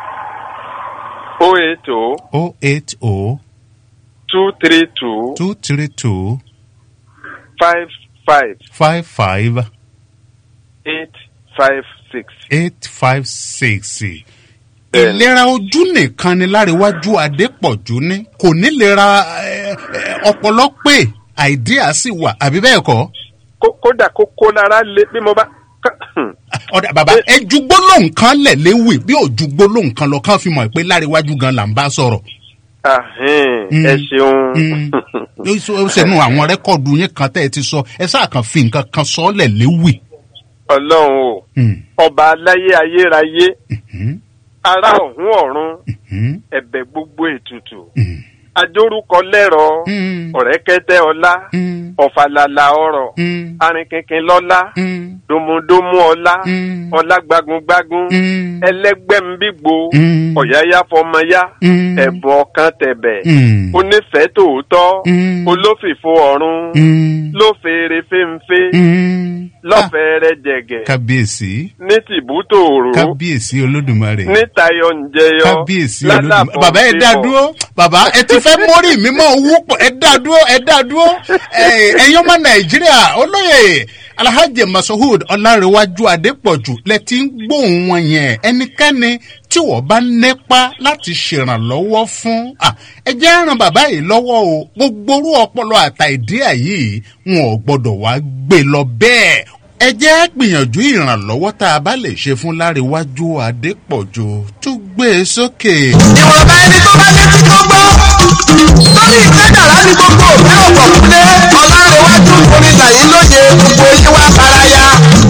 o eight o. o eight o. two three two. two three two. five five. five five. eight five six. eight five six. ìlera ojú nìkan ni Láréwájú Adépọ̀jù ní kò ní lera ọpọlọ pé àìdíà sì wà àbí bẹ́ẹ̀ kọ́. kódà kókó lára lé bí mo bá. ọ̀dà bàbá ẹ ju gbólóhùn kan lẹ̀ léwì bí ò ju gbólóhùn kan lọ kán fi mọ̀ pé Láréwájú gan là ń bá sọ̀rọ̀. ẹ ṣeun. ó ṣẹnu àwọn rẹ́kọ̀dù yín kan tẹ́ ẹ ti sọ ẹ sáà kan fi nǹkan kan sọ lẹ̀ léwì. ọlọ́run o ọba aláyé ayérayé ará ọ̀hún ọ̀run ẹ̀bẹ̀ gbogbo ètùtù adórúkọ lẹ́rọ ọ̀rẹ́kẹ́tẹ́ ọlá ọ̀fàlàlà ọ̀rọ̀ arìnkìnkìn lọ́lá dòmùdòmù ọlá ọlágbágungbágun ẹlẹ́gbẹ̀mbígbò ọ̀yáyá fọmọyá ẹ̀bùn ọ̀kan tẹ̀bẹ̀ onífẹ̀ẹ́ tòótọ́ olófìfo ọ̀run lófèrè fẹ́ǹfẹ́ lọ́fẹ̀ẹ́rẹ́ jẹ̀gẹ̀ kábíyèsí ní tìbútòòrò kábíyèsí olódùmarè ní tayọ̀ ǹjẹyọ kábíyèsí olódùmarè bàbá ẹ dá dúró bàbá ẹ ti fẹ́ mórí mi mọ́ owó pọ̀ ẹ dá dúró ẹ dá dúró ẹ̀yin ọmọ Nàìjíríà olóyè Alhaji Masoud Ọláréwájú Adépọ̀jù lẹ ti ń gbóhùn wọn yẹn ẹnikẹ́ni tí wọ́n bá nípa láti ṣèrànlọ́wọ́ fún ẹ jẹ́ ràn bàbá yìí lọ́wọ́ o gbogbo orú ọpọlọ àtàìdíà yìí wọn ò gbọ́dọ̀ wá gbé lọ bẹ́ẹ̀ ẹ jẹ́ gbìyànjú ìrànlọ́wọ́ tá a bá lè ṣe fún Láréwájú Adépọ̀jù tó gbé e sókè. ìwọ̀nba ẹni tó bá létí tó gbọ́ lórí ìgbẹ́dàrá ní gbogbo òfin ọ̀pọ̀ kúlé Ọláréwájú orílẹ̀ yìí lóye gbogbo yín wá faraya.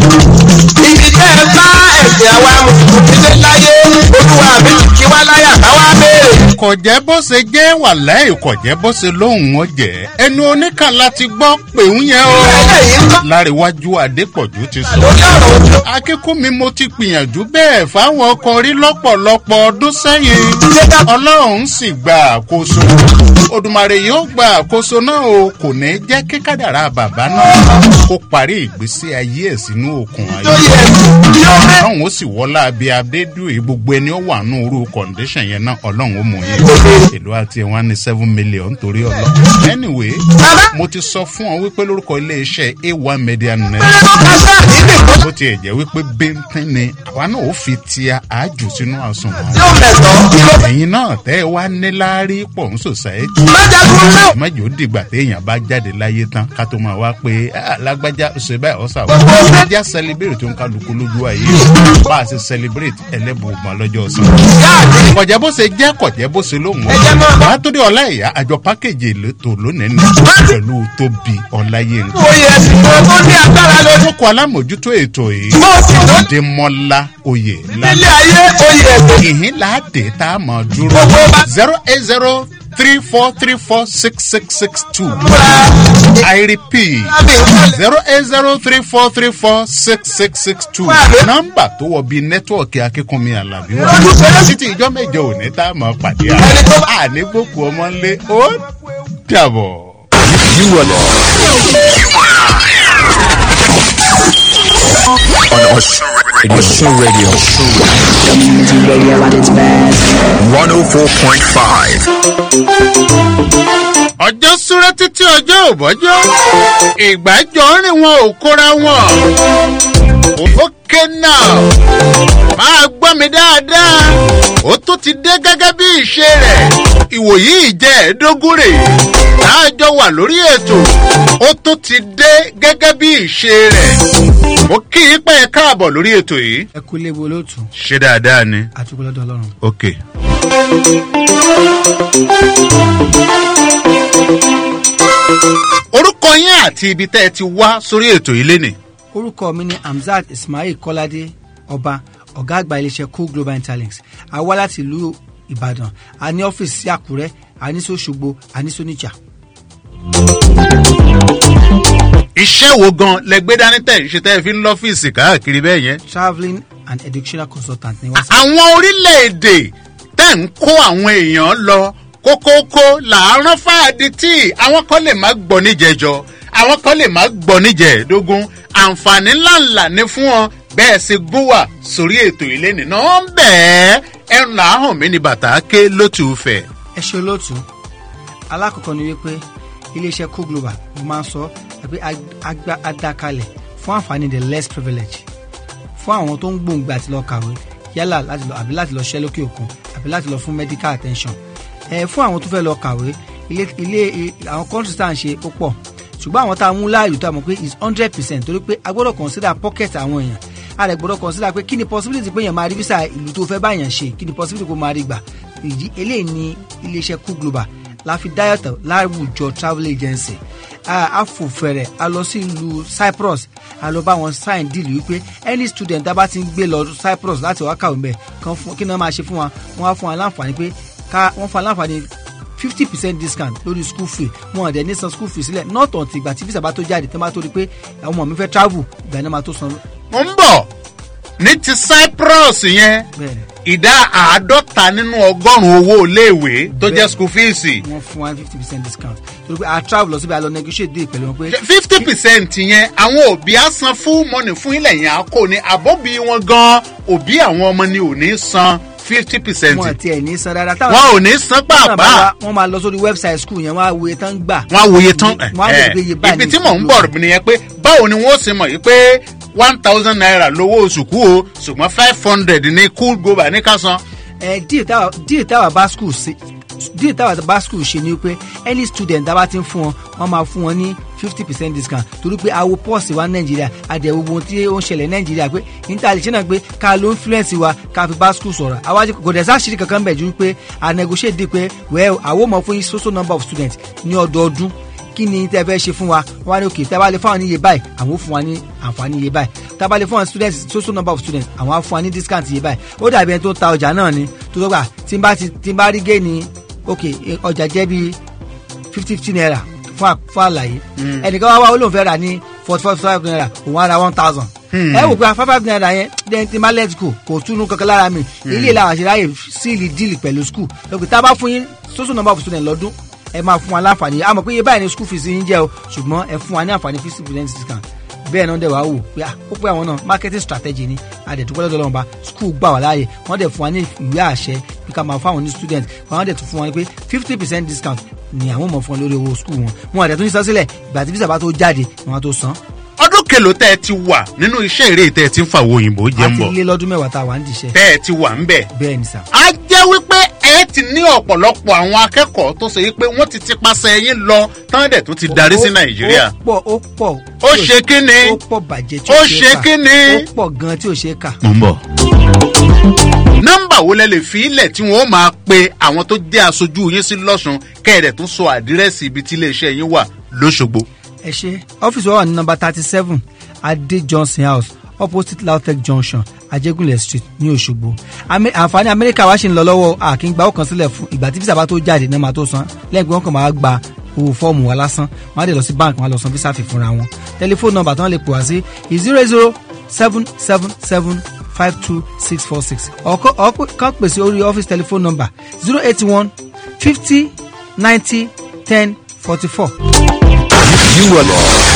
ibi tẹ́ ẹ bá ẹ̀sìn àwa mùsùlùmí dé láyé olúwa mi kí wá láyà káwá béèrè. kò jẹ́ bó ṣe jẹ́ wàláhì kò jẹ́ bó ṣe lóhùn wọn jẹ́ ẹnu oníkan láti gbọ́ pé ń yẹn o. Láréwájú Adépọ̀jù ti sọ. akínkúnmi mo ti gbìyànjú bẹ́ẹ̀ fáwọn ọkọ rí lọ́pọ̀lọpọ̀ ọdún sẹ́yìn Ọlọ́run sì gba àkóso Odùmarè yóò gba àkóso náà o kò ní jẹ́ kí kádàrá bàbá náà kó parí ìgbésí ayé ẹ̀ sínú òkun ayé. Ọlọ́run ó sì wọlá abẹ́ Adédùn gbogbo ẹni ó wà nù orú kọ̀ǹdíṣàn yẹn náà Ọlọ́run ó mú yẹn. èlò àti ẹ̀wọ̀n ní seven million torí Ọlọ́run. anyway mo ti sọ fún ọ wípé lórúkọ iléeṣẹ́ A one Media Network bó tiẹ̀ jẹ́ wípé bíntín ni àwa náà ó fi tia àjù sínú àsùnwọ̀n. ẹ̀yin náà tẹ́ ẹ wá níláárí pọ̀ ń society. mẹ́jọ dìgbà téèyàn bá jáde láyé tán ká tó máa wá pé lágbájá ṣe báyìí ọ̀sà wọ́n. ẹjẹ́ celebrate tó ń kálukú lójú ayé bá a ṣe celebrate ẹlẹ́bùnmọ́ lọ́jọ́ ọ̀sán. kọ̀jẹ́ bó ṣe jẹ́ kọ̀jẹ́ bó ṣe lóhùn. wàá tó dé ọlá ìyá àjọ pákéjì ètò lónìí ní pẹ̀lú tóbi ọláyéǹkà. lóko alámòjútó ètò yìí Adémọ́lá oyè ìhín láàdé tá a mọ̀ dúró zero eight zero three four three four six six six two. I repeat zero eight zero three four three four six six six two. nọ́mbà tó wọ bíi nẹ́tíwọ̀kì Akínkúnmi Àlàbí wà. títí ìjọ mẹ́jọ òní tá a mọ̀ pàdé àwọn àní gbòkú ọmọ ńlẹ̀ ó dàbọ̀. You are on Osun Radio. Osun Radio. Community radio at its best. one oh four point five. ọjọ́ súré títí ọjọ́ òbọ́jọ́ ìgbàjọ́ rìn wọn ò kóra wọn. òkè náà máa gbọ́ mi dáadáa ó tún ti dé gẹ́gẹ́ bí ìṣe rẹ̀ ìwòyí ìjẹ́ ẹ̀ẹ́dógún rè láàjọ wà lórí ètò ó tún ti dé gẹ́gẹ́ bí ìṣe rẹ̀ ó kí i pé ẹ káàbọ̀ lórí ètò yìí. ẹ kú lébo olóòtú. ṣé dáadáa ni. àtúkọ̀ lọ́dọ̀ Ọlọ́run. ok. orúkọ yín àti ibi tẹ́ ẹ ti wá sórí ètò yìí lénìí. orúkọ mi ni Hamzat Ismail Kọ́ládé ọba ọ̀gá àgbà iléeṣẹ́ Cool Global Interlinks a wá láti ìlú Ìbàdàn a ní ọ́fíìsì sí Àkúrẹ́ a ní s'Óṣogbo a ní s'Ónìjà. iṣẹ́ wo gan lẹ gbé dání tẹ̀ ṣe tẹ́ ẹ fi ń lọ́fíìsì káàkiri bẹ́ẹ̀ yẹn. travelling and educational consultant ni wọ́n sọ. àwọn orílẹ̀-èdè tẹ̀ ń kó àwọn èèyàn lọ kókókó làárọ̀ fáadì tí àwọn kan lè má gbọ́ níjẹ̀jọ àwọn kan lè má gbọ́ níjẹ̀ẹ́dógún àǹfààní ńláńlá ni fún wọn bẹ́ẹ̀ sì gúnwà sórí ètò ilé nínú bẹ́ẹ̀ ẹ̀rùn làáhùn mi ní bàtà ké lótú fẹ̀. ẹ ṣe olóòtú alákọ̀ọ́kọ́ ni wípé iléeṣẹ́ cool global mo máa ń sọ pé adakalẹ̀ fún àǹfààní the less privilege fún àwọn tó ń gbòǹgbà àti lọ kàwé yálà láti lọ àbí láti lọ ṣẹ́ lókè òkun àbí láti lọ fún medical attention ẹ fún àwọn tó fẹ́ lọ kàwé ilé ilé àwọn countries tá à ń ṣe ó pọ̀ ṣùgbọ́n àwọn tá a mú láàyò tá a mọ̀ pé is hundred percent torí pé a gbọ́dọ̀ consider pocket àwọn èèyàn a rẹ̀ gbọ́dọ̀ consider pé kí ni possibility pé èèyàn máa rí visa ìlú tó fẹ́ báyàn ṣe kí ni possibility kó máa rí gbà ìdí eléyìí ní iléeṣẹ́ cool global la fi dáyàtọ̀ láwùjọ travel agency a fò fẹ̀rẹ̀ a lọ sí ìlú Cyprus a lọ bá wọn sign deal wípé any student tá a bá ti ń gbé lọ Cyprus láti wá kàwé mbẹ kí ni wọ́n máa ṣe fún wa wọ́n á fún wa láǹfààní pé ká wọ́n fún wa láǹfààní fifty percent discount lórí school fee wọn àdẹ ní san school fee sílẹ̀ not until ìgbà tí visa bá tó jáde tó máa tó rí pé àwọn ọmọ mi fẹ́ travel ìgbà náà máa tó san. mo ń bọ̀ ní ti Cyprus yẹn ìdá àádọ́ta nínú ọgọ́rùn-ún owó iléèwé tó jẹ́ school fees. wọ́n fún wa fifty percent discount torí pé a travel lọ síbi a lọ negotiate deal pẹ̀lú wọn pé. fifty percent yẹn àwọn òbí á san full money fún ilẹ̀ yẹn á kó ni àbọ̀bí wọn gan òbí àwọn ọmọ ni ò ní san fifty percent. wọn ti ẹ̀ ní san rárá. wọn ò ní san pàápàá. wọ́n máa lọ sórí website school yẹn wọ́n á wòye tán gbà. wọ́n á wòye tán ẹ̀ ibi tí mò ń bọ̀ nìyẹn pé báwo ni wọ́n ṣe mọ̀ yìí pé one thousand naira lówó oṣù kú o ṣùgbọ́n five hundred ní cool global ní ká san. ẹ díẹ̀ táwa bá school ṣe díẹ̀ táwa bá school ṣe ni pé any student tá a bá ti ń fún wọn wọ́n máa fún wọn ní fifty percent discount torí pé àwo pọ́ọ̀sì wa nàìjíríà àdẹ̀wò ohun tí ó ń ṣẹlẹ̀ nàìjíríà pé níta lè ṣe náà pé ká ló influence wa ká fi bá school sọ̀rọ̀ àwa kò dẹ̀ sáà ṣírí kankan bẹ̀ ju pé a negotiate di pé well àwo mọ̀ fún social number of students ní ọdọọdún kí ni tẹ́ fẹ́ ṣe fún wa wọ́n á ní òkè tẹ́ bá lè fún wa ní iye báyìí àwọn ò fún wa ní àǹfààní iye báyìí tẹ́ bá lè fún wa students social number of students àwọn á fún wa ní discount iye báyìí ó dàbí ẹni tó ta ọjà náà ni tó tó gbà tí n bá ti tí n bá rí géènì òkè ọjà jẹ́ bíi fifty fifty naira fún fún àlàyé ẹnìkan wá wá ó lóun fẹ́ rà ní forty forty five naira òun á ra one thousand ẹ wò pé five five naira yẹn then tí n bá let's go kò túnú kankan lára mi ilé ìlànà àṣíráyè síìlì díìlì pẹ̀lú school lókè tá a bá fún yín social number of students lọ́dún ẹ máa fún wa láǹfààní àmọ́ pé iye báyìí ni school fees yín jẹ́ o ṣùgbọ́n ẹ fún wa ní àǹfààní fifty percent discount bẹ́ẹ̀ náà dẹ̀ wá wò pé ó pé àwọn náà marketing strategy ni àdẹ̀túpẹ́ lọ́dọ̀ lọ́wọ́ bá school gbà wá láàyè wọ́n dẹ̀ fún wa ní ìwé àṣẹ bí ká máa fún àwọn ní student wọ́n dẹ̀ tún fún wa ní pé fifty percent discount ni àwọn mọ̀ fún wọn lórí owó school wọn wọn àdẹ̀ tún ní sásílẹ̀ ìgbà tí visa bá tó jáde ni wọ́n tó san. ọdún kèlò tẹ́ ẹ ti wà nínú iṣẹ́ eré tẹ́ ẹ ti ń fa owó òyìnbó jẹ́ ń bọ̀. a ti lé lọ́dún mẹ́wàá tá a wà ń dìṣẹ́. tẹ́ ẹ ti wà ń bẹ̀. bẹ́ẹ̀ ni sà. a jẹ́ wípé ẹ ti ní ọ̀pọ̀lọpọ̀ àwọn akẹ́kọ̀ọ́ tó ṣe wípé wọ́n ti ti pasẹ̀ yín lọ tán dẹ̀ tó ti darí sí nàìjíríà. ó pọ̀ ó pọ̀. ó ṣe kí ni. ó pọ̀ bàjẹ́ tí ó ṣe é kà. ó ṣe kí ni. ó pọ̀ gan tí ó ṣe é kà. mo ń bọ̀. nọ́mbà wo lẹ lè fi ilẹ̀ tí wọ́n máa pe àwọn tó jẹ́ aṣojú yín sí lọ́sùn kẹ́ẹ̀dẹ̀ tó sọ àdírẹ́sì ibi tí iléeṣẹ́ yín wà lóṣogbo. ẹ ṣe ọ́fíìsì wa wà ní nọ́mbà thirty seven adé johnson house opposite lautech junction ajégúnlẹ̀ street ní òṣogbo. àǹfààní amẹ́ríkà wa ṣì ń lọ lọ́wọ́ àkíngbà ó kàn sílẹ̀ fún ìgbà tí visa bá tó jáde náà máa tó san lẹ́yìn pé wọ́n kàn máa gba owó fọ́ọ̀mù wa lásán wọ́n á dẹ̀ lọ sí báńkì wọ́n á lọ san visa fee fúnra wọn. tẹlifóònù nọ́mbà tí wọ́n lè pè wá sí zero zero seven seven seven five two six four six ọ̀kọ́ kan pèsè orí ọ́fíìsì tẹlifóònù nọ́mbà zero eight one fifty ninety ten forty four. You are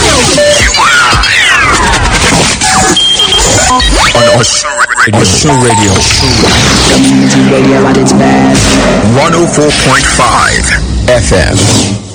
on Osun Radio. Osun Radio at its best. one oh four point five F M.